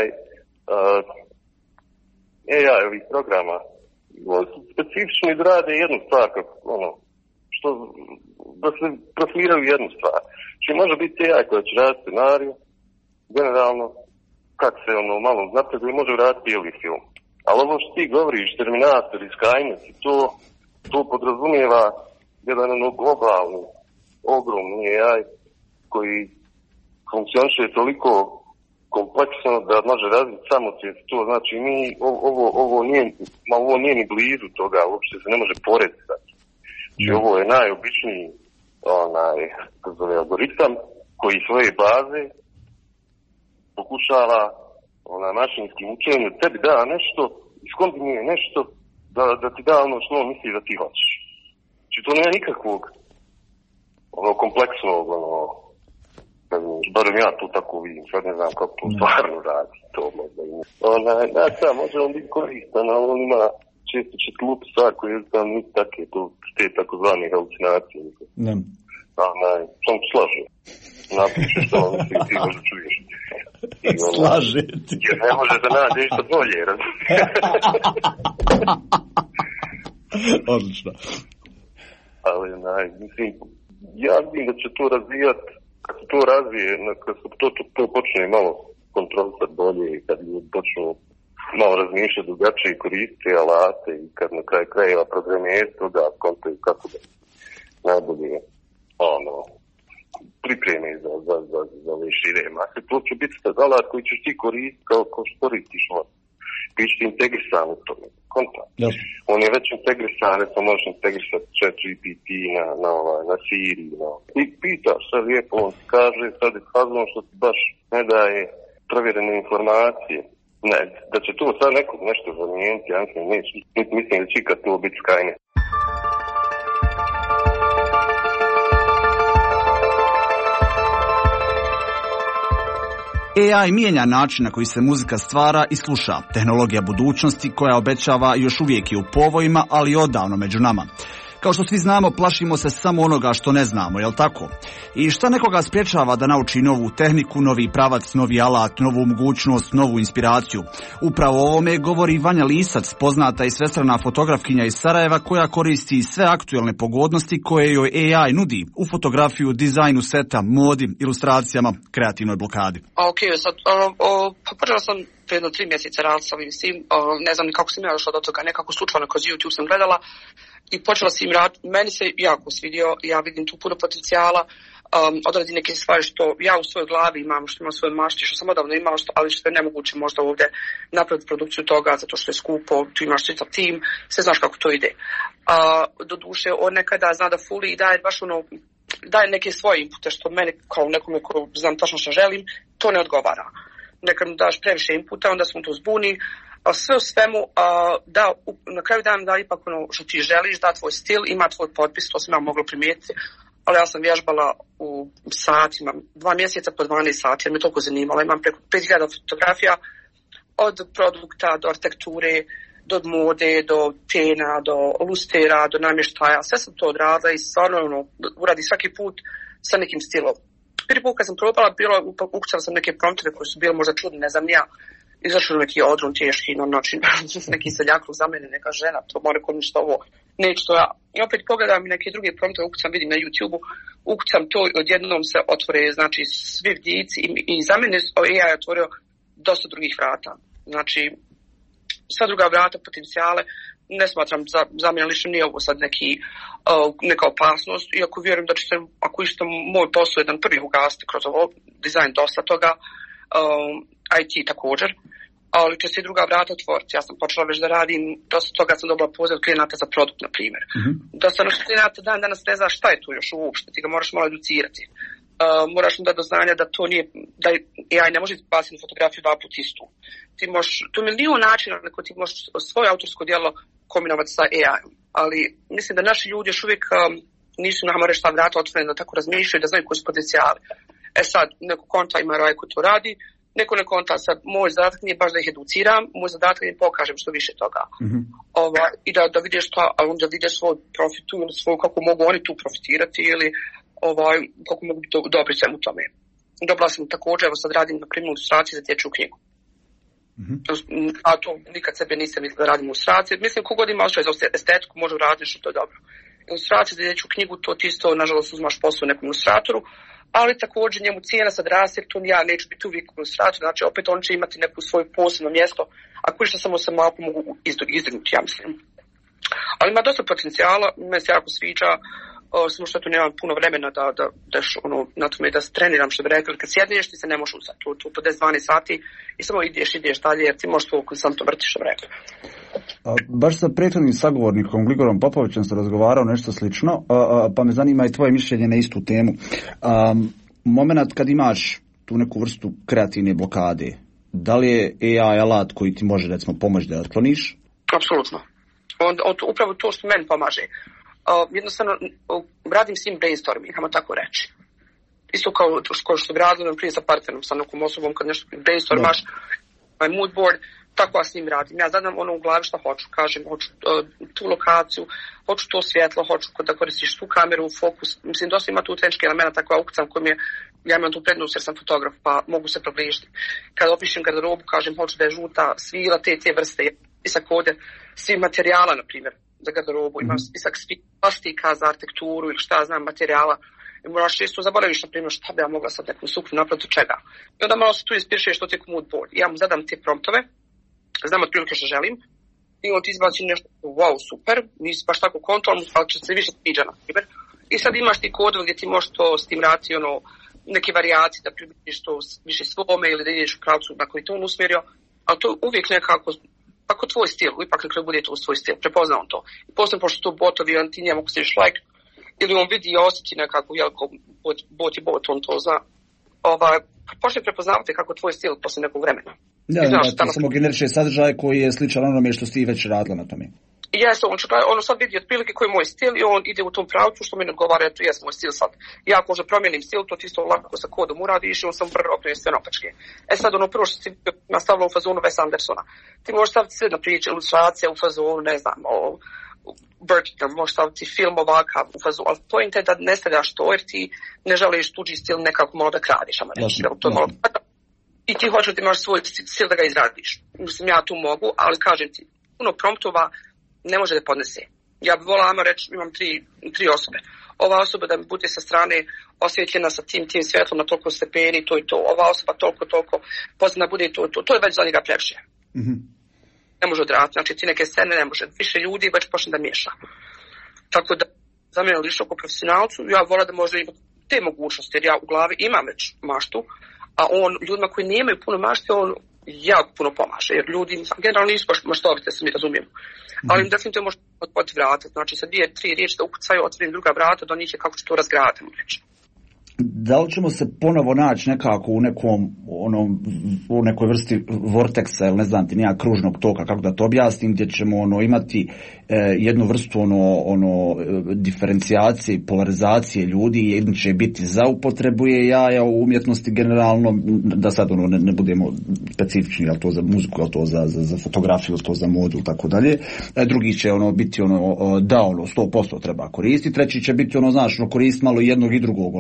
AI ovih programa specifično rade jednu stvar, da se profiliraju jednu stvar. Či može biti AI koja će raditi scenariju, generalno, kad se malo napreduje, može raditi bijeli film. Ali ovo što ti govoriš, Terminator i Skynet, to podrazumijeva jedan globalni, ogromni AI koji funkcioniše toliko kompleksno da može razviti samosvijest. To znači ovo nije ni blizu toga, uopšte se ne može porediti. Znači ovo je najobičniji algoritam koji svoje baze pokušava mašinskim učenjem tebi da nešto, iskombinuje nešto da ti da ono što on misli da ti hoćeš. Znači to nema nikakvog kompleksnog barem ja to tako vidim, sad ne znam kako to stvarno radi, to možda ima. Može on biti koristan, ali on ima često glup stvar koje jednostavno nisu takve, te takozvane halucinacije. Sam slaže. Napiše što on misli, ti možda čuješ. Slaže ti. Jer ne može da nađe što bolje, razumije. Odlično. Ali, mislim, ja vidim da će to razvijati. Kad se to razvije, kad se to počne malo kontrolisati bolje i kad ljudi počnu malo razmišljati drugačije i koristiti alate i kad na kraju krajeva programirati toga kontaju kako da najbolje pripreme za ove šire mase. To će biti alat koji ćeš ti koristiti kao što koristiš Biće integrisan u tome. On je već integrisan, recimo možeš integrisati ChatGPT na Siri. I pitaš sad lijepo, on ti kaže sad je fazno što ti baš ne daje provjerene informacije. Ne, da će to sad nekog nešto zamijeniti, ja mislim da će ikad to biti Skynet. AI mijenja način na koji se muzika stvara i sluša. Tehnologija budućnosti koja obećava još uvijek je u povojima, ali odavno među nama. Kao što svi znamo, plašimo se samo onoga što ne znamo, jel tako? I šta nekoga sprječava da nauči novu tehniku, novi pravac, novi alat, novu mogućnost, novu inspiraciju? Upravo o ovome govori Vanja Lisac, poznata i svestrana fotografkinja iz Sarajeva koja koristi sve aktuelne pogodnosti koje joj AI nudi u fotografiju, dizajnu seta, modi, ilustracijama, kreativnoj blokadi. Ok, sad, počela sam prije jedno 3 mjeseca raditi sa ovim svim, ne znam ni kako sam ja došla do toga, nekako slučajno kroz YouTube sam gledala i počela sam im raditi. Meni se jako svidio, ja vidim tu puno potencijala, odradi neke stvari što ja u svojoj glavi imam, što imam svoje mašti, što sam odavno imala, ali što je nemoguće možda ovdje napraviti produkciju toga, zato što je skupo, tu imaš čitav tim, sve znaš kako to ide. Doduše, on nekada zna da fuli i daje baš daje neke svoje inpute što meni kao nekome ko znam tačno što želim, to ne odgovara. Nekad mu daš previše inputa, onda se mu to zbuni, a sve u svemu da na kraju dana da ipak ono što ti želiš, da tvoj stil, ima tvoj potpis, to sam ja mogla primijetiti, ali ja sam vježbala u satima, 2 mjeseca po 12 sati, jer me toliko zanimalo, imam preko 5000 fotografija, od produkta do arhitekture, do mode, do tena, do lustera, do namještaja, sve sam to odradila i stvarno uradi svaki put sa nekim stilom. Prvi put kad sam probala, ukućala sam neke promptove koji su bili možda čudni, ne znam ja, izašao neki odron teški, neki seljakluk za mene, neka žena, to mora kod ništa ovo, neću to ja. I opet pogledam neke druge promptove, ukućam, vidim na YouTube-u, ukućam to i odjednom se otvore, znači, svi vdici i za mene AI je otvorio dosta drugih vrata. Znači, sva druga vrata, potencijale, ne smatram za mene lično nije ovo sad neka opasnost, iako vjerujem da će se, ako išta moj posao jedan prvi ugasiti kroz ovo, dizajn dosta toga, IT također, ali će se i druga vrata otvoriti. Ja sam počela već da radim, dosta toga sam dobila poziv od klijenata za produkt, na primjer. Dosta naš klijenata danas ne zna šta je tu još uopšte, ti ga moraš malo educirati. Moraš mu dati do znanja da to nije, da AI ne može izbaciti fotografiju 2 puta istu. Ti možeš, tu je milion načina na koji ti možeš svoje autorsko djelo kombinovati sa AI-om, ali mislim da naši ljudi još uvijek nisu nama reći ta vrata otvorena da tako razmišljaju, da znaju koji su potencijali. Sad, neko konta ima raj koji to radi, neko ne konta, sad moj zadatak nije baš da ih educiram, moj zadatak je da im pokažem što više toga. I da vidiš to, ali onda vidiš svoj profit tu ili svoju, kako mogu oni tu profitirati ili kako mogu biti dobri svemu tome. Dobila sam također, evo sad radim na primjer ilustraciju za dječju knjigu. A to nikad sebe nisam mislila da radim ilustracije. Mislim, kogod ima osjećaj za estetiku, može raditi što to je dobro. Ilustracija za dječju knjigu, to ti isto, nažalost, uzmaš posao nekom ilustratoru, ali također njemu cijena sad raste, jer to ja neću biti uvijek ilustrator, znači opet on će imati neko svoje posebno mjesto, ako što samo se malo mogu izdignuti, ja mislim. Ali ima dosta potencijala, meni se jako sviđa, samo što tu nemam puno vremena da na tome da se treniram, što bi rekli, kad sjedneš ti se ne možeš uzeti, tu po 10-12 sati i samo ideš dalje, jer ti možeš to konstantno vrtiš, što bi rekli. Baš sa prethodnim sagovornikom Gligorom Popovićem sam razgovarao nešto slično, pa me zanima i tvoje mišljenje na istu temu. Moment kad imaš tu neku vrstu kreativne blokade, da li je AI alat koji ti može recimo pomoći da otkloniš? Apsolutno. Upravo to što meni pomaže. Jednostavno radim s njim brainstorming, hajmo tako reći. Isto kao što bi radila prije sa partnerom, sa nekom osobom, kad nešto brainstormaš, mood board, tako ja s njim radim. Ja zadam ono u glavi što hoću, kažem, hoću tu lokaciju, hoću to svjetlo, hoću da koristiš tu kameru, fokus. Mislim, dosta ima tu tehnički elementa, tako ja ukucam koji ja imam tu prednost jer sam fotograf, pa mogu se približiti. Kad opišem garderobu, kažem, hoću da je žuta, svila, te vrste, spisak ovdje, svih materijala, na primjer, za garderobu, imam spisak svih plastika za arhitekturu ili šta znam, materijala. I moraš često zaboraviš, na primjer, šta bi ja mogla sad nekom suknu napraviti čega. I onda malo se tu ispišeš što ti je mood board. Ja mu zadam te promptove, znam otprilike što želim, i on ti izbaci nešto, wow, super, nisi baš tako kontrolno, ali će se više sviđa, na primjer. I sad imaš ti kodove gdje ti možeš to s tim raditi, neke varijacije, da približiš to više svome ili da ideš u pravcu na koji to on usmjerio, ali to uvijek nekako, ako tvoj stil, ipak nekako bude to svoj stil, prepoznao to. I posebno pošto to botovi, on ti njemu kustiš like, ili on vidi i osjeti nekako, jako bot, on to zna. Počne prepoznavati kako tvoj stil posle nekog vremena. Da, samo generiše sadržaj koji je sličan onome što si već radila na tome. Jeste, on sad vidi otprilike koji je moj stil i on ide u tom pravcu što mi ne odgovara, to je moj stil sad. Ja ako možda promijenim stil, to ti isto lako sa kodom uradiš i on sam prvo okrenuo sve napačke. Sad prvo što si nastavila u fazonu Wes Andersona. Ti možeš staviti sve na priče, ilustracije u fazonu, ne znam, vertical, možeš staviti film ovakav u fazu, ali point je da ne stavljaš to jer ti ne želiš tuđi stil nekako malo da kradiš, i ti hoćeš da imaš svoj stil da ga izradiš. Mislim, ja tu mogu, ali kažem ti, puno promptova ne može da podnese. Ja bih volala, ajmo reći, imam tri osobe. Ova osoba da mi bude sa strane osvjetljena sa tim svjetlom na toliko stepeni, to i to. Ova osoba toliko, pozna bude to je već za njega previše. Mm-hmm. Ne može odraditi, znači ti neke scene ne može. Više ljudi već počne da miješa. Tako da, za mene lično kao profesionalcu, ja volim da možda imam te mogućnosti, jer ja u glavi imam već maštu, a on, ljudima koji nemaju puno mašte, on jako puno pomaže, jer ljudi generalno nisu maštovite, se mi razumijem. Ali im definitivno može otvoriti vrata, znači sa 2-3 riječi da ukucaju, otvorim druga vrata, do njih je kako će to razgraditi. Da li ćemo se ponovo naći nekako u nekoj vrsti vorteksa, ili ne znam ti, nija kružnog toka, kako da to objasnim, gdje ćemo imati jednu vrstu diferencijacije, polarizacije ljudi, jedni će biti za upotrebu jaja u umjetnosti generalno, da sad ne budemo specifični, jel to za muziku, jel to za fotografiju, jel to za modu i tako dalje. Drugi će biti da 100% treba koristiti, treći će biti koristiti malo jednog i drugog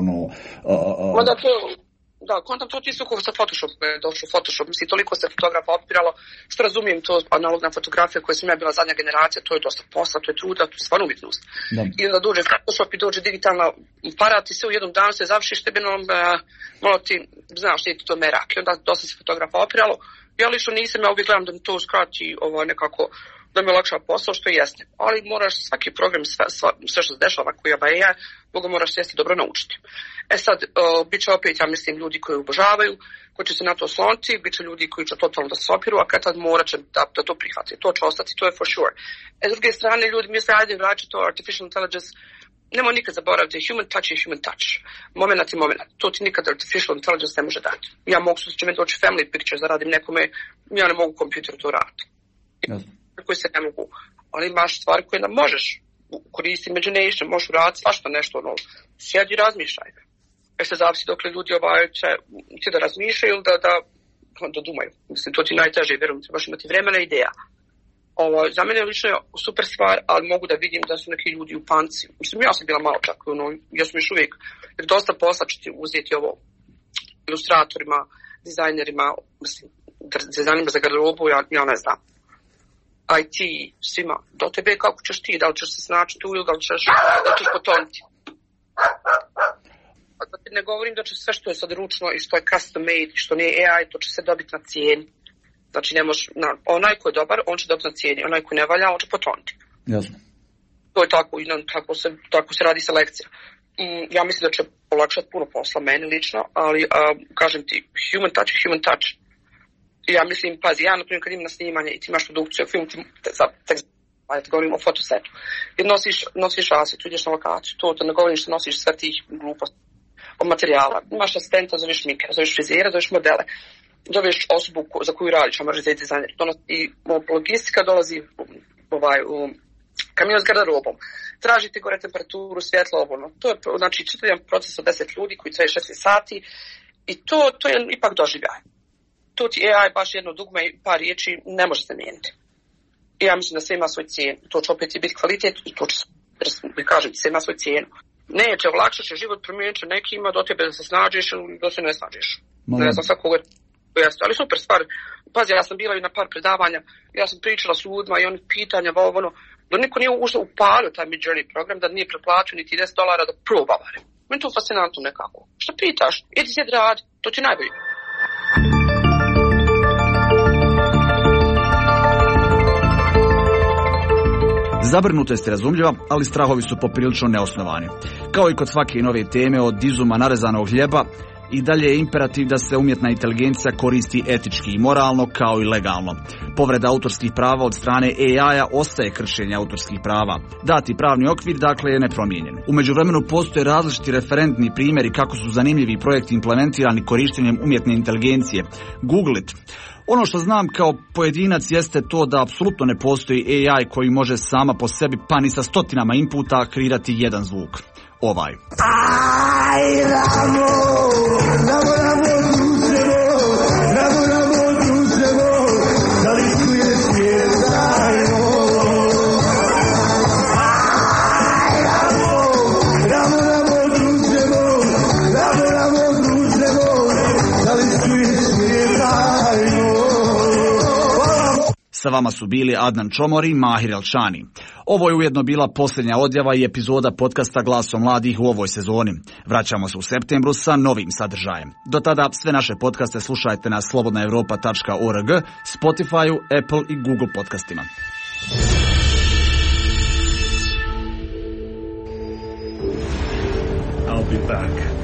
kontam to ti su sa Photoshop, došao Photoshop, mislim, toliko se fotografa opiralo, što razumijem, to analogna fotografija koja sam ja bila zadnja generacija, to je dosta posla, to je truda, to je stvarno umjetnost. I onda dođe Photoshop i dođe digitalna aparat i sve u jednom danu se završi štebenom, malo ti, znaš, nije to merak, i onda dosta se fotografa opiralo. Ja lično nisam, ja uvijek gledam da mi to skrati nekako, da mi olakša posao, što jeste. Ali moraš svaki program, sve što se dešava, koja je, Boga moraš sjesti dobro naučiti. Sad, bit će opet, ja mislim, ljudi koji obožavaju, koji će se na to osloniti, bit će ljudi koji će totalno da se opiru, a kad tad morat će da to prihvati. To će ostati, to je for sure. S druge strane, ljudi misle, ajde vraći to artificial intelligence, nemoj nikad zaboraviti, human touch je human touch. Moment je moment. To ti nikad artificial intelligence ne može dati. Ja mogu slučajno doći family pictures da radim nekome, ja ne mogu kompjuteru to raditi. Koji se ne mogu. Ali imaš stvari koje da možeš koristiti imagination, možeš uraditi svašta nešto, sjedi i razmišljaj. Se zavisi dokle ljudi će ti da razmišljaju ili da dumaju. Mislim, to ti najteže, vjerujem, trebaš imati vremena i ideja. Za mene je lično super stvar, ali mogu da vidim da su neki ljudi u panci. Mislim, ja sam bila malo čak, ja sam još uvijek, jer dosta posla će ti uzeti ovo ilustratorima, dizajnerima, mislim, dizajnerima za garderobu, ja ne znam. IT, svima, do tebe kako ćeš ti, da li ćeš se snaći tu ili da li ćeš potoniti. Ne govorim da će sve što je sad ručno i što je custom made, što nije AI, to će se dobiti na cijeni. Znači, ne možeš, onaj ko je dobar, on će dobiti na cijeni, onaj ko ne valja, on će potoniti. Jasno. To je tako se radi selekcija. Ja mislim da će olakšati puno posla meni lično, ali kažem ti, human touch je human touch. Ja mislim, pazi, ja naprimjer kad imam na snimanje i ti imaš produkciju, film ti govorim o fotosetu, jer nosiš aset, ideš na lokaciju, to ne govorim što nosiš sve tih gluposti od materijala. Imaš asistenta, zoveš mikra, zoveš frizera, zoveš modele, zoveš osobu za koju radiš, a može za dizajner. I logistika dolazi u kamion s garderobom. Tražite gore temperaturu, svjetlo, to je znači čitav proces od 10 ljudi koji traje 16 sati i to je ipak doživljaj. To ti AI baš jedno dugme i par riječi ne može se mijeniti. I ja mislim da sve ima svoj cijenu. To će opet biti kvalitet i to će, kažem, sve ima svoj cijenu. Neće, olakšat će život, promijenit će nekima, do tebe da se snađeš ili da se ne snađeš. Ne znam sad koga je, ali super stvar. Pazi, ja sam bila i na par predavanja, ja sam pričala s ljudima i onih pitanja, da niko nije ušao upalio taj Midjourney program, da nije preplatio niti $10 da proba barem. Meni to fascinantno nekako. Što pitaš? Idi sjedi radi, to ti najbolje. Zabrinutost je razumljiva, ali strahovi su poprilično neosnovani. Kao i kod svake nove teme, od izuma narezanog hljeba, i dalje je imperativ da se umjetna inteligencija koristi etički i moralno kao i legalno. Povreda autorskih prava od strane AI-a ostaje kršenje autorskih prava. Dati pravni okvir, dakle, je nepromijenjen. U međuvremenu postoje različiti referentni primjeri kako su zanimljivi projekti implementirani korištenjem umjetne inteligencije. Google it. Ono što znam kao pojedinac jeste to da apsolutno ne postoji AI koji može sama po sebi, pa ni sa stotinama inputa, kreirati jedan zvuk. Ovaj. Sa vama su bili Adnan Čomori i Mahir Elčani. Ovo je ujedno bila posljednja odjava i epizoda podcasta Glaso mladih u ovoj sezoni. Vraćamo se u septembru sa novim sadržajem. Do tada sve naše podcaste slušajte na slobodnaevropa.org, Spotify-u, Apple i Google podcastima. I'll be back.